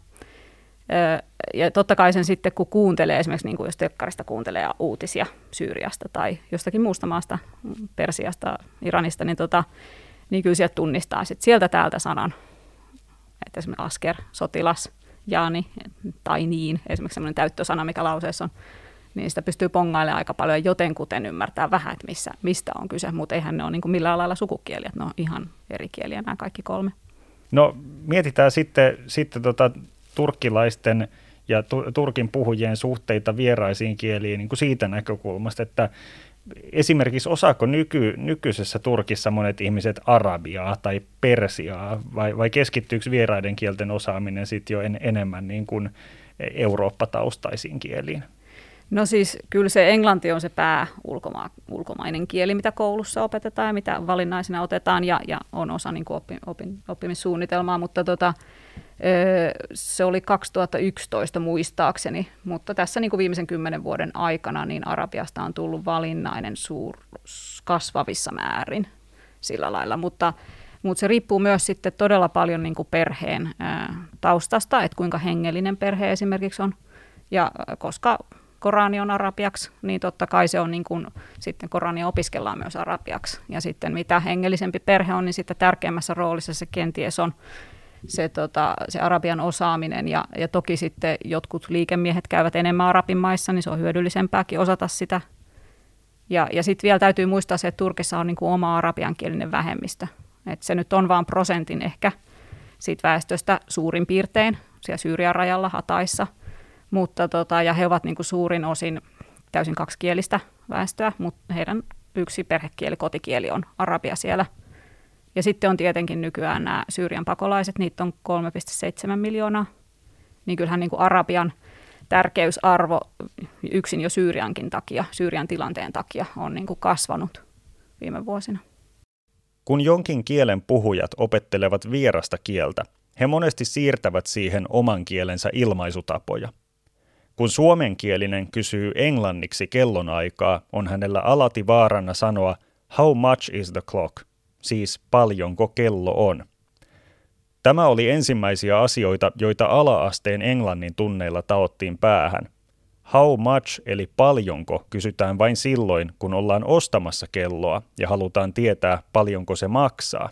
Ö, ja totta kai sen sitten, kun kuuntelee, esimerkiksi niin kuin jos telkkarista kuuntelee uutisia Syyriasta tai jostakin muusta maasta, Persiasta, Iranista, niin, tota, niin kyllä sieltä tunnistaa sit sieltä täältä sanan, että esimerkiksi asker, sotilas, jaani tai niin, esimerkiksi sellainen täyttösana, mikä lauseessa on, niin sitä pystyy pongailemaan aika paljon jotenkuten ymmärtää vähän, että missä, mistä on kyse, mutta eihän ne ole niin kuin millään lailla sukukieliä, että ne on ihan eri kieliä nämä kaikki kolme. No mietitään sitten, sitten tota, turkkilaisten ja tu- turkin puhujien suhteita vieraisiin kieliin niin kuin siitä näkökulmasta, että esimerkiksi osaako nyky, nykyisessä Turkissa monet ihmiset arabiaa tai persiaa vai, vai keskittyykö vieraiden kielten osaaminen sitten jo en, enemmän niin kuin Eurooppa-taustaisiin kieliin? No siis kyllä se englanti on se pää ulkoma, ulkomainen kieli, mitä koulussa opetetaan ja mitä valinnaisena otetaan ja, ja on osa niin kuin oppi, opin, oppimissuunnitelmaa, mutta tota, se oli kaksituhattayksitoista muistaakseni, mutta tässä niin kuin viimeisen kymmenen vuoden aikana niin arabiasta on tullut valinnainen suur, kasvavissa määrin sillä lailla, mutta, mutta se riippuu myös sitten todella paljon niin kuin perheen ää, taustasta, että kuinka hengellinen perhe esimerkiksi on ja koska Korani on arabiaksi, niin totta kai se on niin kuin, sitten Korania opiskellaan myös arabiaksi. Ja sitten mitä hengellisempi perhe on, niin sitten tärkeämmässä roolissa se kenties on se, tota, se arabian osaaminen. Ja, ja toki sitten jotkut liikemiehet käyvät enemmän arabin maissa, niin se on hyödyllisempääkin osata sitä. Ja, ja sitten vielä täytyy muistaa se, että Turkissa on niin kuin oma arabiankielinen vähemmistö. Et se nyt on vain prosentin ehkä siitä väestöstä suurin piirtein siellä Syyrian rajalla Hataissa. Mutta tota, ja he ovat niin kuin suurin osin täysin kaksikielistä väestöä, mutta heidän yksi perhekieli, kotikieli on arabia siellä. Ja sitten on tietenkin nykyään nämä Syyrian pakolaiset, niitä on kolme pilkku seitsemän miljoonaa. Niin kyllähän niin kuin arabian tärkeysarvo yksin jo Syyriankin takia, Syyrian tilanteen takia on niin kuin kasvanut viime vuosina. Kun jonkin kielen puhujat opettelevat vierasta kieltä, he monesti siirtävät siihen oman kielensä ilmaisutapoja. Kun suomenkielinen kysyy englanniksi kellonaikaa, on hänellä alati vaarana sanoa how much is the clock, siis paljonko kello on. Tämä oli ensimmäisiä asioita, joita ala-asteen englannin tunneilla taottiin päähän. How much eli paljonko kysytään vain silloin, kun ollaan ostamassa kelloa ja halutaan tietää, paljonko se maksaa.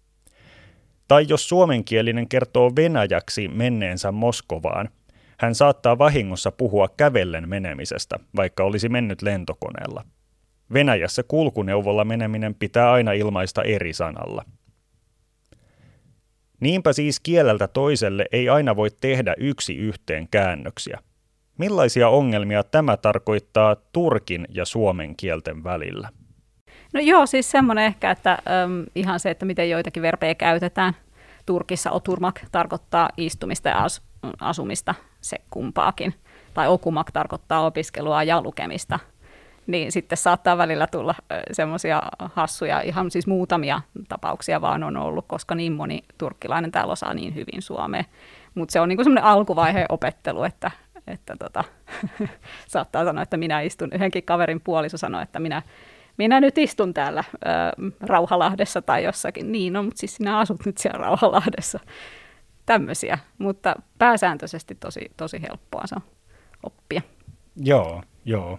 Tai jos suomenkielinen kertoo venäjäksi menneensä Moskovaan, hän saattaa vahingossa puhua kävellen menemisestä, vaikka olisi mennyt lentokoneella. Venäjässä kulkuneuvolla meneminen pitää aina ilmaista eri sanalla. Niinpä siis kieleltä toiselle ei aina voi tehdä yksi yhteen käännöksiä. Millaisia ongelmia tämä tarkoittaa turkin ja suomen kielten välillä? No joo, siis semmoinen ehkä, että äm, ihan se, että miten joitakin verbejä käytetään. Turkissa oturmak tarkoittaa istumista ja as, asumista, se kumpaakin. Tai okumak tarkoittaa opiskelua ja lukemista. Niin sitten saattaa välillä tulla semmoisia hassuja, ihan siis muutamia tapauksia vaan on ollut, koska niin moni turkkilainen täällä osaa niin hyvin suomea. Mutta se on niinku semmoinen alkuvaiheen opettelu, että, että tota, saattaa sanoa, että minä istun, yhdenkin kaverin puoliso sanoi, että minä, minä nyt istun täällä ö, Rauhalahdessa tai jossakin. Niin, no, mutta siis sinä asut nyt siellä Rauhalahdessa. Tämmöisiä, mutta pääsääntöisesti tosi, tosi helppoa se on oppia. Joo, joo.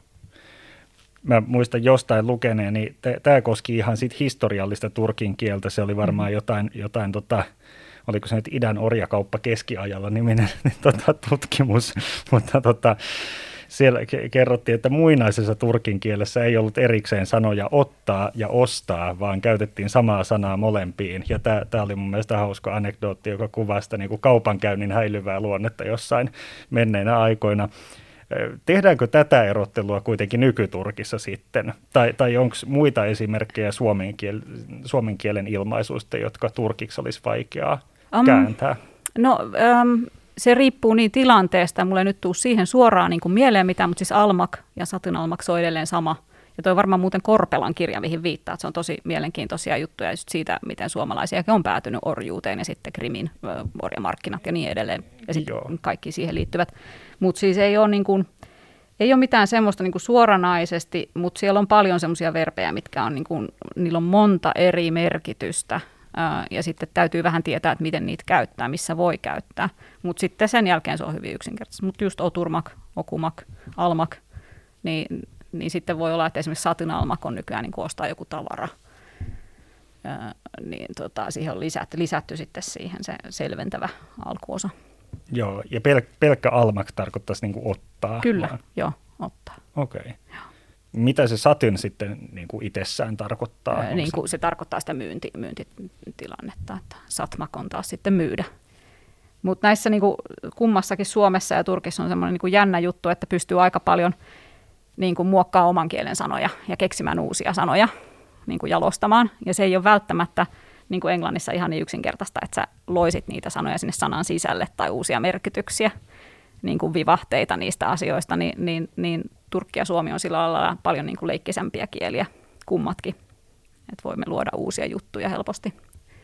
Mä muistan jostain lukeneeni, tämä koski ihan sit historiallista turkin kieltä, se oli varmaan mm-hmm. jotain, jotain tota, oliko se nyt idän orjakauppa keskiajalla niminen tota, tutkimus, mutta tota, siellä kerrottiin, että muinaisessa turkin kielessä ei ollut erikseen sanoja ottaa ja ostaa, vaan käytettiin samaa sanaa molempiin. Ja tämä oli mun mielestä hauska anekdootti, joka kuvaa sitä niin kuin kaupankäynnin häilyvää luonnetta jossain menneinä aikoina. Tehdäänkö tätä erottelua kuitenkin nykyturkissa sitten? Tai, tai onko muita esimerkkejä suomen, kiel, suomen kielen ilmaisuista, jotka turkiksi olisi vaikeaa um, kääntää? No um, se riippuu niin tilanteesta. Mulla ei nyt tule siihen suoraan niin kuin mieleen mitään, mutta siis almak ja satin almak se on edelleen sama. Ja toi varmaan muuten Korpelan kirja, mihin viittaa. Se on tosi mielenkiintoisia juttuja just siitä, miten suomalaisiakin on päätynyt orjuuteen ja sitten Krimin orjamarkkinat ja niin edelleen. Ja sitten kaikki siihen liittyvät. Mutta siis ei ole, niin kuin, ei ole mitään semmoista niin kuin suoranaisesti, mutta siellä on paljon semmoisia verbejä, mitkä on, niin kuin, niillä on monta eri merkitystä. Ja sitten täytyy vähän tietää, että miten niitä käyttää, missä voi käyttää. Mutta sitten sen jälkeen se on hyvin yksinkertaisesti. Mutta just oturmak, okumak, almak, niin... niin sitten voi olla, että esimerkiksi satinalmak on nykyään niin kuin ostaa joku tavara, ja, niin tota, siihen on lisätty, lisätty sitten siihen se selventävä alkuosa. Joo, ja pel- pelkkä almak tarkoittaisi niin kuin ottaa. Kyllä, vaan. joo, ottaa. Okei. Okay. Mitä se satin sitten niin kuin itsessään tarkoittaa? Öö, niin kuin se tarkoittaa sitä myynti, myyntitilannetta, että satmak on taas sitten myydä. Mutta näissä niin kuin kummassakin Suomessa ja Turkissa on semmoinen niin kuin jännä juttu, että pystyy aika paljon niin kuin muokkaamaan oman kielen sanoja ja keksimään uusia sanoja, niin kuin jalostamaan. Ja se ei ole välttämättä niin kuin Englannissa ihan niin yksinkertaista, että sä loisit niitä sanoja sinne sanan sisälle tai uusia merkityksiä, niin kuin vivahteita niistä asioista, niin, niin, niin Turkki ja Suomi on sillä lailla paljon niin kuin leikkisämpiä kieliä kummatkin, että voimme luoda uusia juttuja helposti.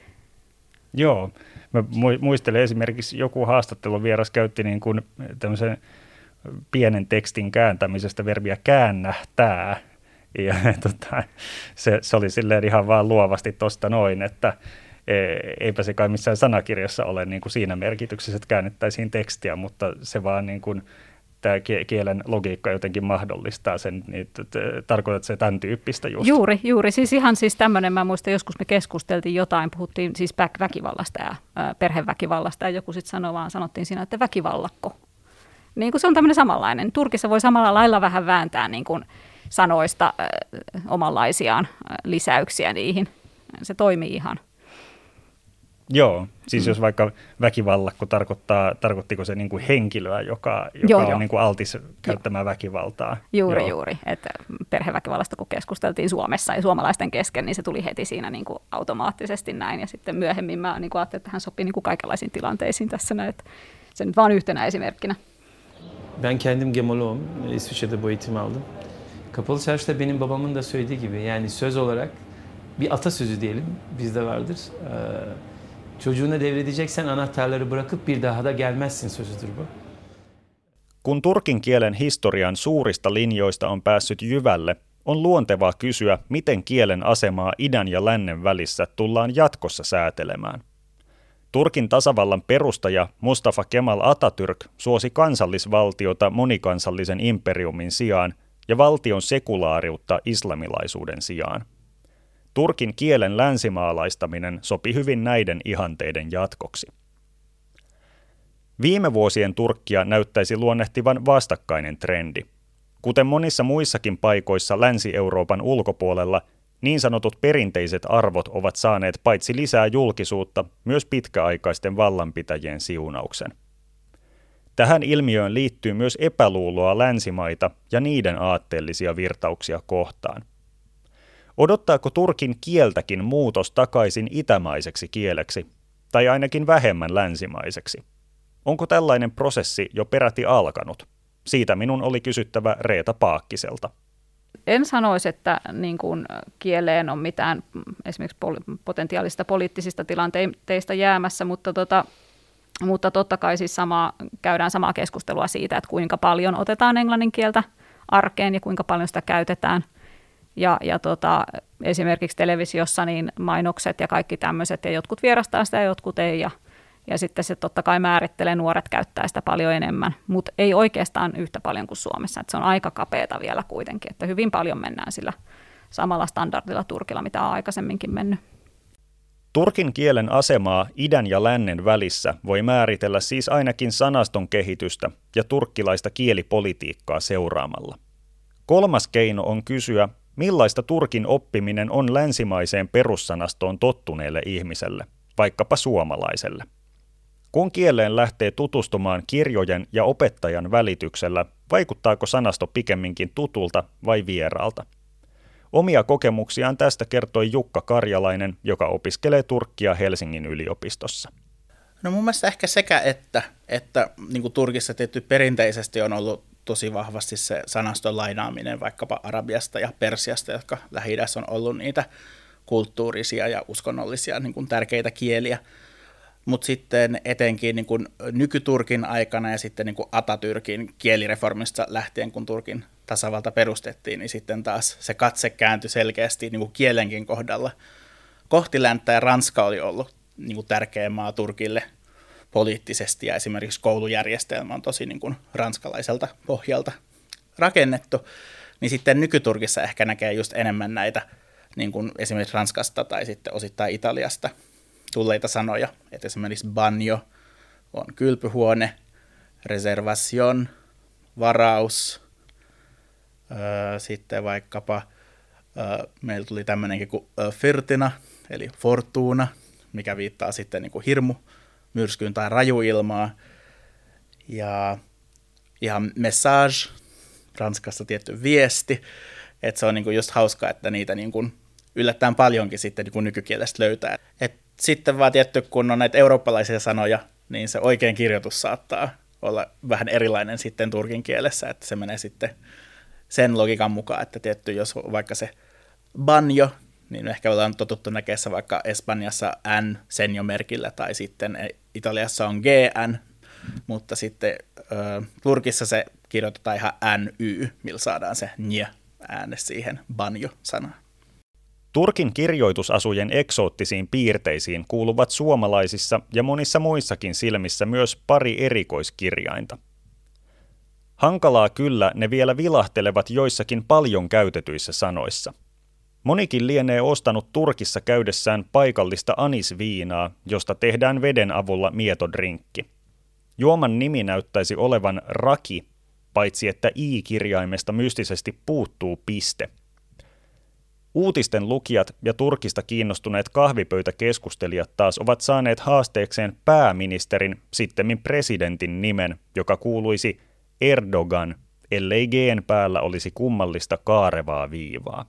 Joo, mä muistelen esimerkiksi joku haastatteluvieras käytti niin kuin tämmöisen pienen tekstin kääntämisestä verbiä käännähtää, ja tota, se, se oli silleen ihan vaan luovasti tuosta noin, että eipä se kai missään sanakirjassa ole niin kuin siinä merkityksessä, että käännettäisiin tekstiä, mutta se vaan niin kuin tämä kielen logiikka jotenkin mahdollistaa sen, niin tarkoitat se tämän tyyppistä just? Juuri, juuri. Siis ihan siis tämmöinen, mä muistan joskus me keskusteltiin jotain, puhuttiin siis väkivallasta ja perheväkivallasta ja joku sitten sanoi vaan, sanottiin siinä, että väkivallakko. Niin kuin se on tämmöinen samanlainen. Turkissa voi samalla lailla vähän vääntää niin kuin sanoista äh, omanlaisiaan äh, lisäyksiä niihin. Se toimii ihan. Joo, siis mm. jos vaikka väkivallakko tarkoittaa, tarkoittiko se niin kuin henkilöä, joka, joka joo, on jo. niin kuin altis käyttämään väkivaltaa? Juuri, joo. juuri. Että perheväkivallasta kun keskusteltiin Suomessa ja suomalaisten kesken, niin se tuli heti siinä niin kuin automaattisesti näin. Ja sitten myöhemmin mä niin kuin ajattelin, että hän sopii niin kuin kaikenlaisiin tilanteisiin tässä näin. Että se nyt vaan yhtenä esimerkkinä. Ben kendim gemoloğum. İsviçre'de bu eğitimi aldım. Kapalı Çarşı'da benim babamın da söylediği gibi yani söz olarak bir atasözü diyelim bizde vardır. Ee, çocuğuna devredeceksen anahtarları bırakıp bir daha da gelmezsin sözüdür bu. Kun turkin kielen historian suurista linjoista on päässyt jyvälle, on luontevaa kysyä, miten kielen asemaa idän ja lännen välissä tullaan jatkossa säätelemään. Turkin tasavallan perustaja Mustafa Kemal Atatürk suosi kansallisvaltiota monikansallisen imperiumin sijaan ja valtion sekulaariutta islamilaisuuden sijaan. Turkin kielen länsimaalaistaminen sopi hyvin näiden ihanteiden jatkoksi. Viime vuosien Turkkia näyttäisi luonnehtivan vastakkainen trendi. Kuten monissa muissakin paikoissa Länsi-Euroopan ulkopuolella, niin sanotut perinteiset arvot ovat saaneet paitsi lisää julkisuutta, myös pitkäaikaisten vallanpitäjien siunauksen. Tähän ilmiöön liittyy myös epäluuloa länsimaita ja niiden aatteellisia virtauksia kohtaan. Odottaako Turkin kieltäkin muutos takaisin itämaiseksi kieleksi, tai ainakin vähemmän länsimaiseksi? Onko tällainen prosessi jo peräti alkanut? Siitä minun oli kysyttävä Reeta Paakkiselta. En sanoisi, että niin kuin kieleen on mitään esimerkiksi poli- potentiaalista poliittisista tilanteista jäämässä, mutta, tota, mutta totta kai siis sama, käydään samaa keskustelua siitä, että kuinka paljon otetaan englannin kieltä arkeen ja kuinka paljon sitä käytetään. Ja, ja tota, esimerkiksi televisiossa niin mainokset ja kaikki tämmöiset, ja jotkut vierastaa sitä ja jotkut ei. Ja, ja sitten se totta kai määrittelee, nuoret käyttää sitä paljon enemmän, mutta ei oikeastaan yhtä paljon kuin Suomessa. Et se on aika kapeata vielä kuitenkin, että hyvin paljon mennään sillä samalla standardilla Turkilla, mitä on aikaisemminkin mennyt. Turkin kielen asemaa idän ja lännen välissä voi määritellä siis ainakin sanaston kehitystä ja turkkilaista kielipolitiikkaa seuraamalla. Kolmas keino on kysyä, millaista Turkin oppiminen on länsimaiseen perussanastoon tottuneelle ihmiselle, vaikkapa suomalaiselle. Kun kieleen lähtee tutustumaan kirjojen ja opettajan välityksellä, vaikuttaako sanasto pikemminkin tutulta vai vieraalta? Omia kokemuksiaan tästä kertoi Jukka Karjalainen, joka opiskelee turkkia Helsingin yliopistossa. No mun mielestä ehkä sekä että, että niin kuin Turkissa tietty perinteisesti on ollut tosi vahvasti se sanaston lainaaminen vaikkapa arabiasta ja persiasta, jotka Lähi-idässä on ollut niitä kulttuurisia ja uskonnollisia niin kuin tärkeitä kieliä. Mutta sitten etenkin niin kuin nyky-Turkin aikana ja sitten niin kuin Atatürkin kielireformista lähtien, kun Turkin tasavalta perustettiin, niin sitten taas se katse kääntyi selkeästi niin kuin kielenkin kohdalla kohti länttä, ja Ranska oli ollut niin kuin tärkeä maa Turkille poliittisesti, ja esimerkiksi koulujärjestelmä on tosi niin kuin ranskalaiselta pohjalta rakennettu, niin sitten nyky-Turkissa ehkä näkee just enemmän näitä niin kuin esimerkiksi Ranskasta tai sitten osittain Italiasta tulleita sanoja, että esimerkiksi banjo on kylpyhuone, reservation, varaus, öö, sitten vaikkapa öö, meillä tuli tämmöinenkin kuin öö, firtina, eli fortuna, mikä viittaa sitten niin kuin hirmu, myrskyyn tai rajuilmaa, ja ihan message, Ranskassa tietty viesti, että se on niin kuin just hauskaa, että niitä niin kuin yllättäen paljonkin sitten niin kuin nykykielestä löytää. Et sitten vaan tietty, kun on näitä eurooppalaisia sanoja, niin se oikein kirjoitus saattaa olla vähän erilainen sitten turkin kielessä, että se menee sitten sen logiikan mukaan, että tietty, jos vaikka se banjo, niin ehkä ollaan totuttu näkeessä vaikka Espanjassa N sen jo merkillä, tai sitten Italiassa on G N, mutta sitten ö, Turkissa se kirjoitetaan ihan N Y, millä saadaan se nj ääne siihen banjo-sanaan. Turkin kirjoitusasujen eksoottisiin piirteisiin kuuluvat suomalaisissa ja monissa muissakin silmissä myös pari erikoiskirjainta. Hankalaa kyllä ne vielä vilahtelevat joissakin paljon käytetyissä sanoissa. Monikin lienee ostanut Turkissa käydessään paikallista anisviinaa, josta tehdään veden avulla mietodrinkki. Juoman nimi näyttäisi olevan raki, paitsi että i-kirjaimesta mystisesti puuttuu piste. Uutisten lukijat ja Turkista kiinnostuneet kahvipöytäkeskustelijat taas ovat saaneet haasteekseen pääministerin, sittemmin presidentin nimen, joka kuuluisi Erdogan, ellei G:n päällä olisi kummallista kaarevaa viivaa.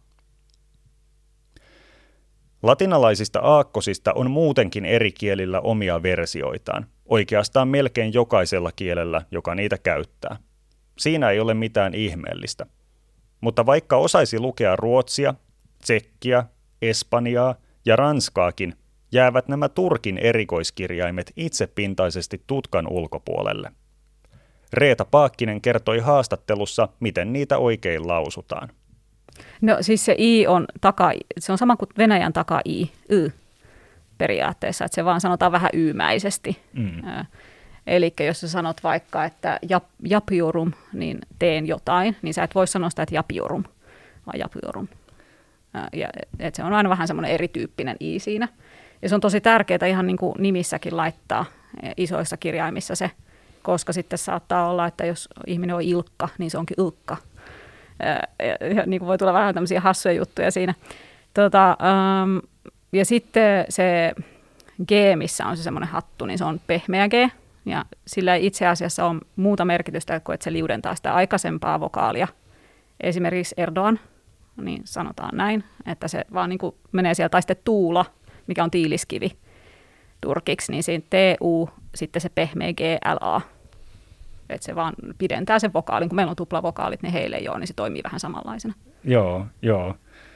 Latinalaisista aakkosista on muutenkin eri kielillä omia versioitaan, oikeastaan melkein jokaisella kielellä, joka niitä käyttää. Siinä ei ole mitään ihmeellistä. Mutta vaikka osaisi lukea ruotsia, tsekkiä, espanjaa ja ranskaakin, jäävät nämä Turkin erikoiskirjaimet itsepintaisesti tutkan ulkopuolelle. Reeta Paakkinen kertoi haastattelussa, miten niitä oikein lausutaan. No siis se i on taka, se on sama kuin Venäjän taka i, y periaatteessa, että se vaan sanotaan vähän ymäisesti. Mm. Eli jos sä sanot vaikka, että jap, japiorum, niin teen jotain, niin sä et voi sanoa sitä, että japiorum, vaan japiorum. Ja, et se on aina vähän semmoinen erityyppinen i siinä. Ja se on tosi tärkeää ihan niin kuin nimissäkin laittaa isoissa kirjaimissa se, koska sitten saattaa olla, että jos ihminen on Ilkka, niin se onkin Ilkka. Ja, ja niin kuin voi tulla vähän tämmöisiä hassuja juttuja siinä. Tota, um, ja sitten se G, missä on se semmoinen hattu, niin se on pehmeä G. Ja sillä ei itse asiassa ole muuta merkitystä kuin, että se liudentaa sitä aikaisempaa vokaalia. Esimerkiksi Erdogan, niin sanotaan näin, että se vaan niin kuin menee sieltä, tai sitten tuula, mikä on tiiliskivi turkiksi, niin siinä T U, sitten se pehmeä G L A. Että se vaan pidentää sen vokaalin, kun meillä on tuplavokaalit, niin heille ei ole, niin se toimii vähän samanlaisena. Joo, joo.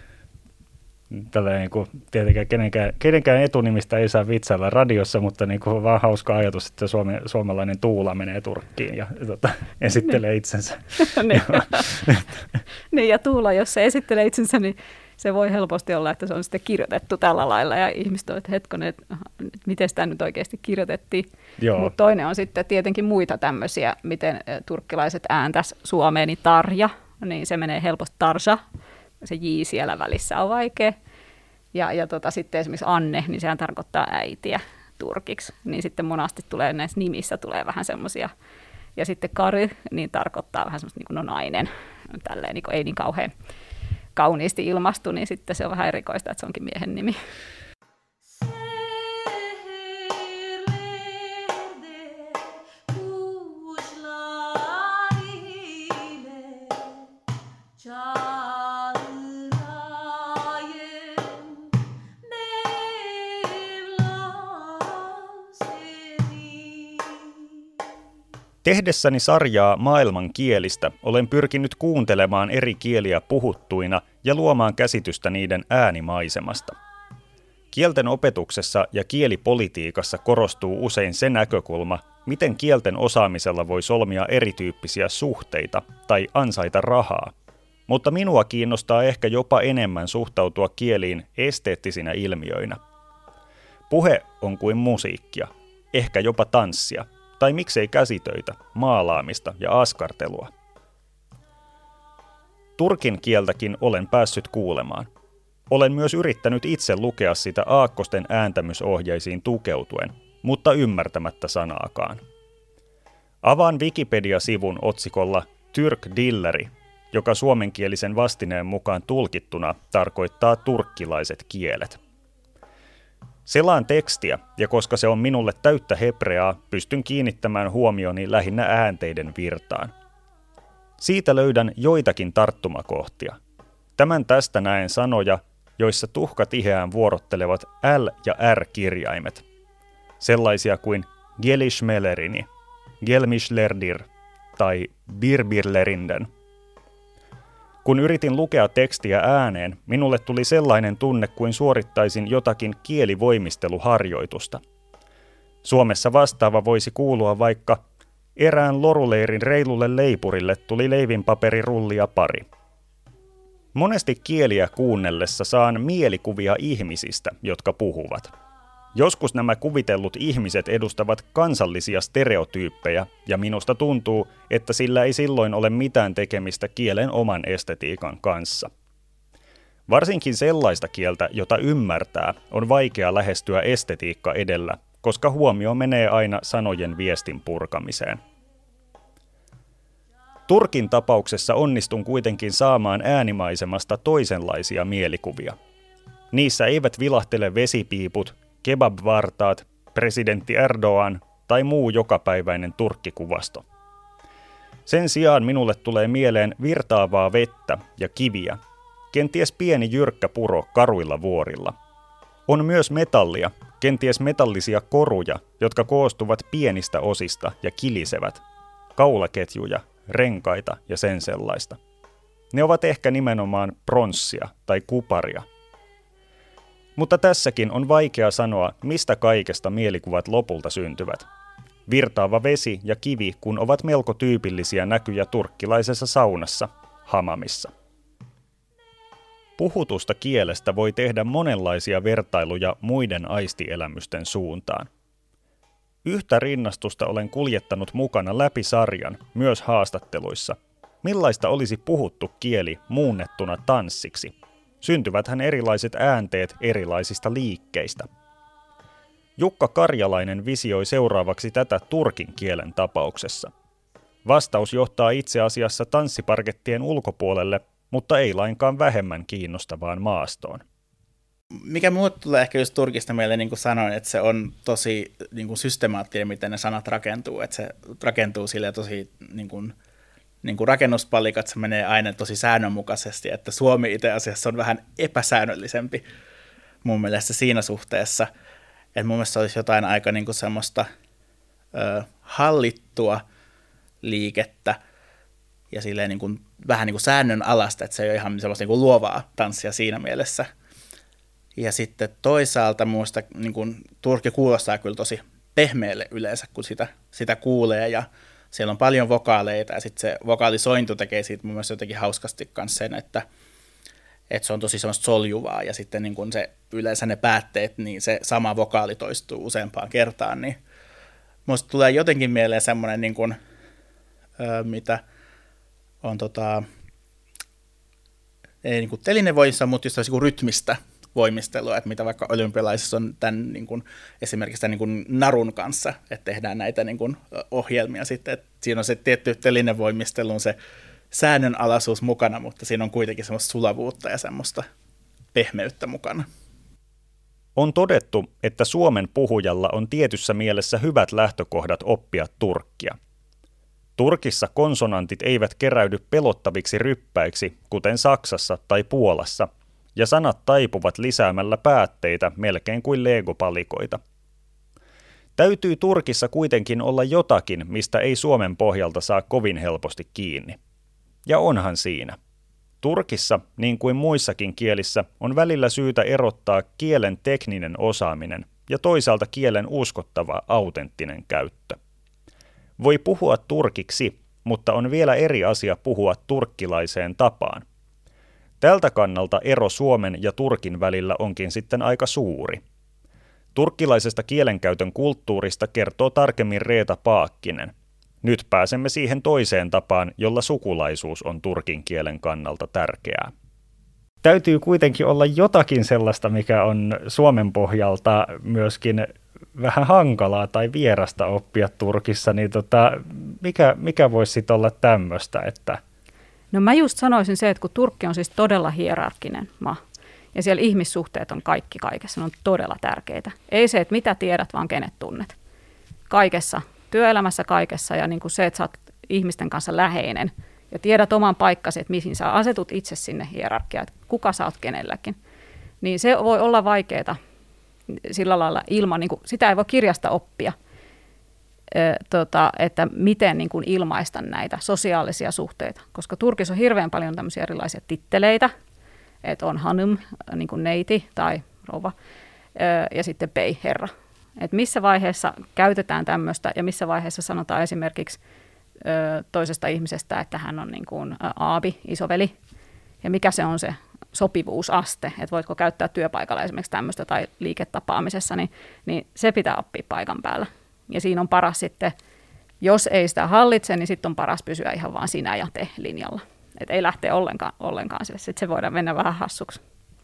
Tällä niin kuin, tietenkään kenenkään, kenenkään etunimistä ei saa vitsailla radiossa, mutta niin kuin, vaan hauska ajatus, että suome, suomalainen Tuula menee Turkkiin ja tota, esittelee itsensä. niin. niin, ja Tuula, jos se esittelee itsensä, niin se voi helposti olla, että se on sitten kirjoitettu tällä lailla ja ihmiset on, että hetkonen, että miten sitä nyt oikeasti kirjoitettiin. Mutta toinen on sitten tietenkin muita tämmöisiä, miten turkkilaiset ääntäisi suomeen, niin Tarja, niin se menee helposti Tarja. Se J siellä välissä on vaikea. Ja, ja tota, sitten esimerkiksi Anne, niin sehän tarkoittaa äitiä turkiksi. Niin sitten monasti tulee näissä nimissä tulee vähän semmoisia. Ja sitten Kari, niin tarkoittaa vähän semmoista niin kuin no nainen. Tälleen niin kuin ei niin kauhean kauniisti ilmastu, niin sitten se on vähän erikoista, että se onkin miehen nimi. Tehdessäni sarjaa maailman kielistä olen pyrkinyt kuuntelemaan eri kieliä puhuttuina ja luomaan käsitystä niiden äänimaisemasta. Kielten opetuksessa ja kielipolitiikassa korostuu usein se näkökulma, miten kielten osaamisella voi solmia erityyppisiä suhteita tai ansaita rahaa. Mutta minua kiinnostaa ehkä jopa enemmän suhtautua kieliin esteettisinä ilmiöinä. Puhe on kuin musiikkia, ehkä jopa tanssia. Tai miksei käsitöitä, maalaamista ja askartelua. Turkin kieltäkin olen päässyt kuulemaan. Olen myös yrittänyt itse lukea sitä aakkosten ääntämysohjeisiin tukeutuen, mutta ymmärtämättä sanaakaan. Avaan Wikipedia-sivun otsikolla Türk-dilleri, joka suomenkielisen vastineen mukaan tulkittuna tarkoittaa turkkilaiset kielet. Selaan tekstiä, ja koska se on minulle täyttä hebreaa, pystyn kiinnittämään huomioni lähinnä äänteiden virtaan. Siitä löydän joitakin tarttumakohtia. Tämän tästä näen sanoja, joissa tuhkatiheään vuorottelevat L- ja R-kirjaimet. Sellaisia kuin Gelishmelerini, Gelmishlerdir tai Birbirlerinden. Kun yritin lukea tekstiä ääneen, minulle tuli sellainen tunne kuin suorittaisin jotakin kielivoimisteluharjoitusta. Suomessa vastaava voisi kuulua vaikka erään loruleirin reilulle leipurille tuli leivinpaperirullia pari. Monesti kieliä kuunnellessa saan mielikuvia ihmisistä, jotka puhuvat. Joskus nämä kuvitellut ihmiset edustavat kansallisia stereotyyppejä, ja minusta tuntuu, että sillä ei silloin ole mitään tekemistä kielen oman estetiikan kanssa. Varsinkin sellaista kieltä, jota ymmärtää, on vaikea lähestyä estetiikka edellä, koska huomio menee aina sanojen viestin purkamiseen. Turkin tapauksessa onnistun kuitenkin saamaan äänimaisemasta toisenlaisia mielikuvia. Niissä eivät vilahtele vesipiiput, kebab-vartaat, presidentti Erdoğan tai muu jokapäiväinen turkkikuvasto. Sen sijaan minulle tulee mieleen virtaavaa vettä ja kiviä, kenties pieni jyrkkä puro karuilla vuorilla. On myös metallia, kenties metallisia koruja, jotka koostuvat pienistä osista ja kilisevät, kaulaketjuja, renkaita ja sen sellaista. Ne ovat ehkä nimenomaan pronssia tai kuparia. Mutta tässäkin on vaikea sanoa, mistä kaikesta mielikuvat lopulta syntyvät. Virtaava vesi ja kivi kun ovat melko tyypillisiä näkyjä turkkilaisessa saunassa, hamamissa. Puhutusta kielestä voi tehdä monenlaisia vertailuja muiden aistielämysten suuntaan. Yhtä rinnastusta olen kuljettanut mukana läpi sarjan, myös haastatteluissa. Millaista olisi puhuttu kieli muunnettuna tanssiksi? Syntyväthän erilaiset äänteet erilaisista liikkeistä. Jukka Karjalainen visioi seuraavaksi tätä turkin kielen tapauksessa. Vastaus johtaa itse asiassa tanssiparkettien ulkopuolelle, mutta ei lainkaan vähemmän kiinnostavaan maastoon. Mikä muut tulee ehkä just Turkista meille, niin kuin sanoin, että se on tosi niin kuin systemaattinen, miten ne sanat rakentuu. Että se rakentuu silleen tosi niin kuin, niin kuin rakennuspalikat, se menee aina tosi säännönmukaisesti, että suomi itse asiassa on vähän epäsäännöllisempi mun mielestä siinä suhteessa. Että mun mielestä olisi jotain aika niin kuin semmoista ö, hallittua liikettä ja silleen niin kuin, vähän niin kuin säännön alasta, että se ei ole ihan semmoista niin kuin luovaa tanssia siinä mielessä. Ja sitten toisaalta minusta niin kuin, turkki kuulostaa kyllä tosi pehmeälle yleensä, kun sitä, sitä kuulee, ja siellä on paljon vokaaleita, ja sitten se vokaalisointu tekee siitä mun mielestä jotenkin hauskasti kanssa sen, että, että se on tosi semmoista soljuvaa, ja sitten niin kuin se, yleensä ne päätteet, niin se sama vokaali toistuu useampaan kertaan, niin minusta tulee jotenkin mieleen semmoinen, niin kuin, ö, mitä on tota, ei niin kuin telinevoimissa, mutta just niin rytmistä voimistelua, että mitä vaikka olympialaisissa on tämän, niin kuin, esimerkiksi tämän niin kuin narun kanssa, että tehdään näitä niin kuin, ohjelmia sitten, että siinä on se tietty telinevoimistelun se säännönalaisuus mukana, mutta siinä on kuitenkin semmoista sulavuutta ja semmoista pehmeyttä mukana. On todettu, että suomen puhujalla on tietyssä mielessä hyvät lähtökohdat oppia turkkia. Turkissa konsonantit eivät keräydy pelottaviksi ryppäiksi, kuten Saksassa tai Puolassa, ja sanat taipuvat lisäämällä päätteitä melkein kuin legopalikoita. Täytyy Turkissa kuitenkin olla jotakin, mistä ei Suomen pohjalta saa kovin helposti kiinni. Ja onhan siinä. Turkissa, niin kuin muissakin kielissä, on välillä syytä erottaa kielen tekninen osaaminen ja toisaalta kielen uskottava autenttinen käyttö. Voi puhua turkiksi, mutta on vielä eri asia puhua turkkilaiseen tapaan. Tältä kannalta ero Suomen ja Turkin välillä onkin sitten aika suuri. Turkkilaisesta kielenkäytön kulttuurista kertoo tarkemmin Reeta Paakkinen. Nyt pääsemme siihen toiseen tapaan, jolla sukulaisuus on turkin kielen kannalta tärkeää. Täytyy kuitenkin olla jotakin sellaista, mikä on Suomen pohjalta myöskin vähän hankalaa tai vierasta oppia Turkissa, niin tota, mikä, mikä voisi sitten olla tämmöistä, että... No mä just sanoisin se, että kun Turkki on siis todella hierarkkinen maa, ja siellä ihmissuhteet on kaikki kaikessa, ne on todella tärkeitä. Ei se, että mitä tiedät, vaan kenet tunnet. Kaikessa, työelämässä kaikessa, ja niin kuin se, että sä oot ihmisten kanssa läheinen, ja tiedät oman paikkasi, että mihin sä asetut itse sinne hierarkiaan, että kuka sä oot kenelläkin. Niin se voi olla vaikeaa sillä lailla ilman, niin kuin, sitä ei voi kirjasta oppia, Tota, että miten niin kuin ilmaista näitä sosiaalisia suhteita, koska Turkissa on hirveän paljon tämmöisiä erilaisia titteleitä, että on hanım, niin kuin neiti tai rouva, ja sitten bey, herra. Että missä vaiheessa käytetään tämmöistä ja missä vaiheessa sanotaan esimerkiksi toisesta ihmisestä, että hän on niin kuin aabi, isoveli, ja mikä se on se sopivuusaste, että voitko käyttää työpaikalla esimerkiksi tämmöistä tai liiketapaamisessa, niin, niin se pitää oppia paikan päällä. Ja siinä on paras sitten, jos ei sitä hallitse, niin sitten on paras pysyä ihan vaan sinä ja te linjalla. Että ei lähteä ollenkaan, ollenkaan sille, sitten se voidaan mennä vähän hassuksi.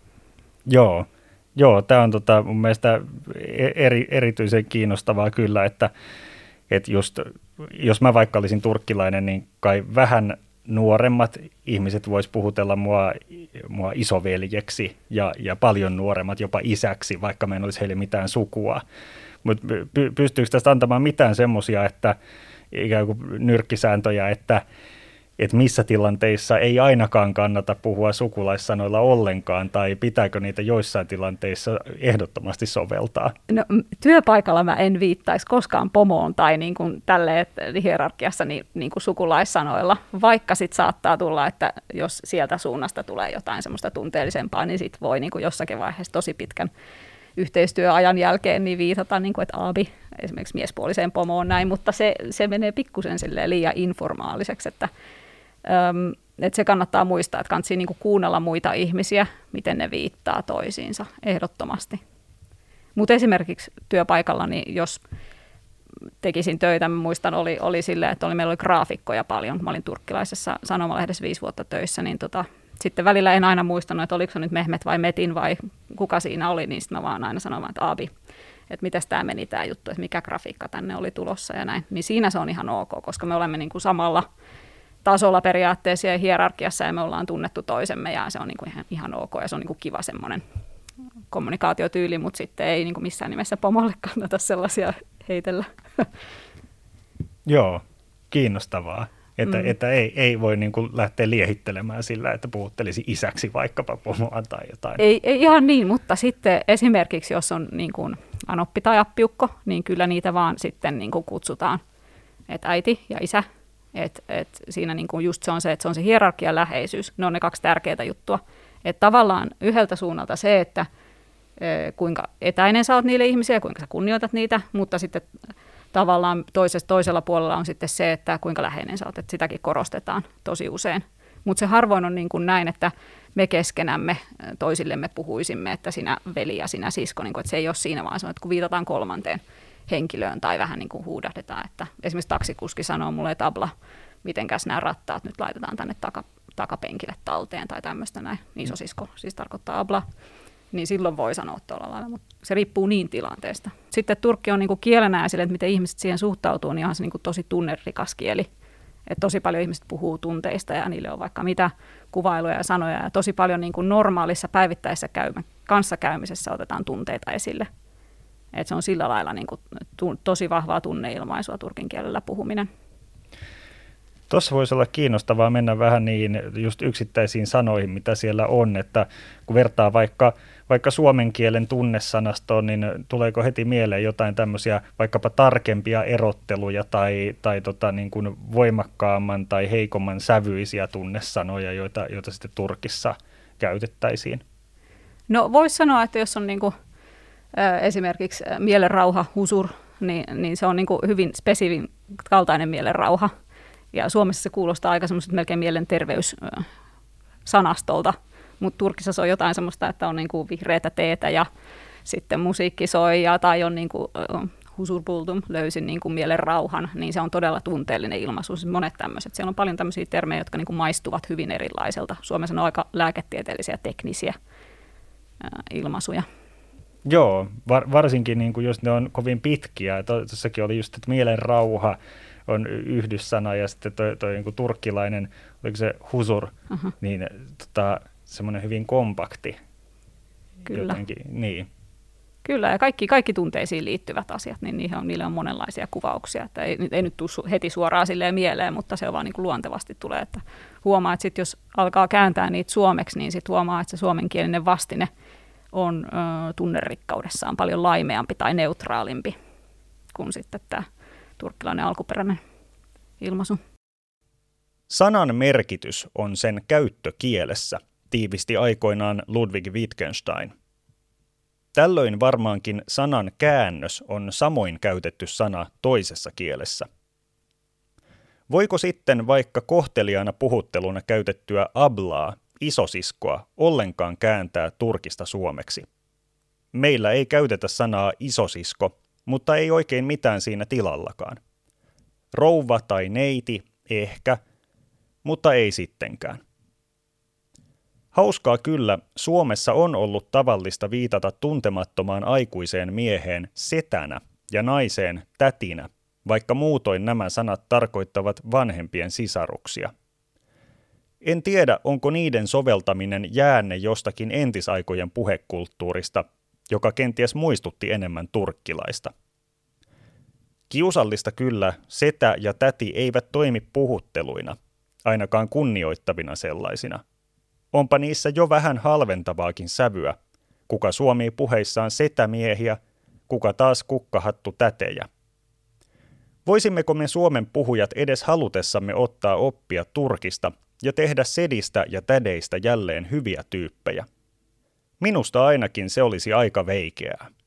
Joo, Joo tämä on tota, mun mielestä eri, erityisen kiinnostavaa kyllä, että, että just, jos mä vaikka olisin turkkilainen, niin kai vähän nuoremmat ihmiset vois puhutella mua, mua isoveljeksi ja, ja paljon nuoremmat jopa isäksi, vaikka mä en olisi heille mitään sukua. Mutta pystyykö tästä antamaan mitään semmoisia, että ikään kuin nyrkkisääntöjä, että, että missä tilanteissa ei ainakaan kannata puhua sukulaissanoilla ollenkaan, tai pitääkö niitä joissain tilanteissa ehdottomasti soveltaa? No, työpaikalla mä en viittaisi koskaan pomoon tai niin kuin tälleen hierarkiassa niin, niin kuin sukulaissanoilla, vaikka sitten saattaa tulla, että jos sieltä suunnasta tulee jotain semmoista tunteellisempaa, niin sitten voi niin kuin jossakin vaiheessa tosi pitkän yhteistyöajan jälkeen niin viitata, niin kuin, että aabi, esimerkiksi miespuoliseen pomoon näin, mutta se, se menee pikkusen liian informaaliseksi, että, äm, että se kannattaa muistaa, että kannattaa niin kuin kuunnella muita ihmisiä, miten ne viittaa toisiinsa ehdottomasti. Mutta esimerkiksi työpaikalla, niin jos tekisin töitä, muistan, oli, oli silleen, että oli, meillä oli graafikkoja paljon, mä olin turkkilaisessa sanomalehdessä viisi vuotta töissä, niin tota, sitten välillä en aina muistanut, että oliko se nyt Mehmet vai Metin vai kuka siinä oli, niin sitten mä vaan aina sanoin, että Aabi, että mitäs tämä meni tämä juttu, että mikä grafiikka tänne oli tulossa ja näin. Niin siinä se on ihan ok, koska me olemme niin kuin samalla tasolla periaatteessa ja hierarkiassa ja me ollaan tunnettu toisemme ja se on niin kuin ihan, ihan ok ja se on niin kuin kiva semmoinen kommunikaatiotyyli, mutta sitten ei niin kuin missään nimessä pomolle kannata sellaisia heitellä. Joo, kiinnostavaa. Että, Mm. että ei, ei voi niin kuin lähteä liehittelemään sillä, että puhuttelisi isäksi vaikkapa pomoa tai jotain. Ei, ei ihan niin, mutta sitten esimerkiksi jos on niin kuin anoppi tai appiukko, niin kyllä niitä vaan sitten niin kuin kutsutaan, että äiti ja isä. Et, et siinä niin kuin just se on se, että se on se hierarkian läheisyys. Ne on ne kaksi tärkeää juttua. Että tavallaan yhdeltä suunnalta se, että e, kuinka etäinen sä oot niille ihmisille, kuinka sä kunnioitat niitä, mutta sitten tavallaan toisessa, toisella puolella on sitten se, että kuinka läheinen sä oot, että sitäkin korostetaan tosi usein. Mutta se harvoin on niin kuin näin, että me keskenämme toisillemme puhuisimme, että sinä veli ja sinä sisko, niin kuin, että se ei ole siinä, vaan se on, että kun viitataan kolmanteen henkilöön tai vähän niin kuin huudahdetaan, että esimerkiksi taksikuski sanoo mulle, että abla, mitenkäs nämä rattaat nyt laitetaan tänne taka, takapenkille talteen tai tämmöistä näin, isosisko siis tarkoittaa abla. Niin silloin voi sanoa tuolla lailla, mutta se riippuu niin tilanteesta. Sitten turkki on niin kuin kielenä sille, että miten ihmiset siihen suhtautuu, niin on se niin kuin tosi tunnerikas kieli. Että tosi paljon ihmiset puhuu tunteista ja niille on vaikka mitä kuvailuja ja sanoja. Ja tosi paljon niin kuin normaalissa päivittäisessä käymä, kanssakäymisessä otetaan tunteita esille. Että se on sillä lailla niin kuin tu, tosi vahvaa tunneilmaisua turkin kielellä puhuminen. Tuossa voisi olla kiinnostavaa mennä vähän niin just yksittäisiin sanoihin, mitä siellä on, että kun vertaa vaikka, vaikka suomen kielen tunnesanastoon, niin tuleeko heti mieleen jotain tämmöisiä vaikkapa tarkempia erotteluja tai, tai tota niin kuin voimakkaamman tai heikomman sävyisiä tunnesanoja, joita, joita sitten Turkissa käytettäisiin? No voisi sanoa, että jos on niin kuin, äh, esimerkiksi mielenrauha, husur, niin, niin se on niin kuin hyvin spesifin kaltainen mielenrauha. Ja Suomessa se kuulostaa aika semmoiselta melkein mielenterveyssanastolta, mutta Turkissa se on jotain semmoista, että on niinku vihreätä teetä ja sitten musiikki soi ja tai on niinku husur buldum, löysin niinku mielen rauhan, niin se on todella tunteellinen ilmaisu. Siis monet tämmöiset. Siellä on paljon tämmöisiä termejä, jotka niinku maistuvat hyvin erilaiselta. Suomessa on aika lääketieteellisiä teknisiä ää, ilmaisuja. Joo, var, varsinkin niin kuin jos ne on kovin pitkiä. Tuossakin oli just, että mielen rauha on yhdyssana ja sitten toi, toi niin kuin turkkilainen, oliko se huzur, uh-huh. niin tota, semmoinen hyvin kompakti. Kyllä. Jotenkin, niin. Kyllä, ja kaikki, kaikki tunteisiin liittyvät asiat, niin niihin on, niille on monenlaisia kuvauksia. Että ei, ei nyt tule heti suoraan silleen mieleen, mutta se vaan niin kuin luontevasti tulee. Että huomaa, että sit jos alkaa kääntää niitä suomeksi, niin sit huomaa, että se suomenkielinen vastine on ö, tunnerikkaudessaan paljon laimeampi tai neutraalimpi kuin sitten tämä turkkilainen alkuperäinen ilmaisu. Sanan merkitys on sen käyttö kielessä, tiivisti aikoinaan Ludwig Wittgenstein. Tällöin varmaankin sanan käännös on samoin käytetty sana toisessa kielessä. Voiko sitten vaikka kohteliaana puhutteluna käytettyä ablaa, isosiskoa, ollenkaan kääntää turkista suomeksi? Meillä ei käytetä sanaa isosisko, mutta ei oikein mitään siinä tilallakaan. Rouva tai neiti, ehkä, mutta ei sittenkään. Hauskaa kyllä, Suomessa on ollut tavallista viitata tuntemattomaan aikuiseen mieheen setänä ja naiseen tätinä, vaikka muutoin nämä sanat tarkoittavat vanhempien sisaruksia. En tiedä, onko niiden soveltaminen jäänne jostakin entisaikojen puhekulttuurista, joka kenties muistutti enemmän turkkilaista. Kiusallista kyllä, setä ja täti eivät toimi puhutteluina, ainakaan kunnioittavina sellaisina. Onpa niissä jo vähän halventavaakin sävyä, kuka suomii puheissaan setämiehiä, kuka taas kukkahattu tätejä. Voisimmeko me Suomen puhujat edes halutessamme ottaa oppia turkista ja tehdä sedistä ja tädeistä jälleen hyviä tyyppejä? Minusta ainakin se olisi aika veikeää.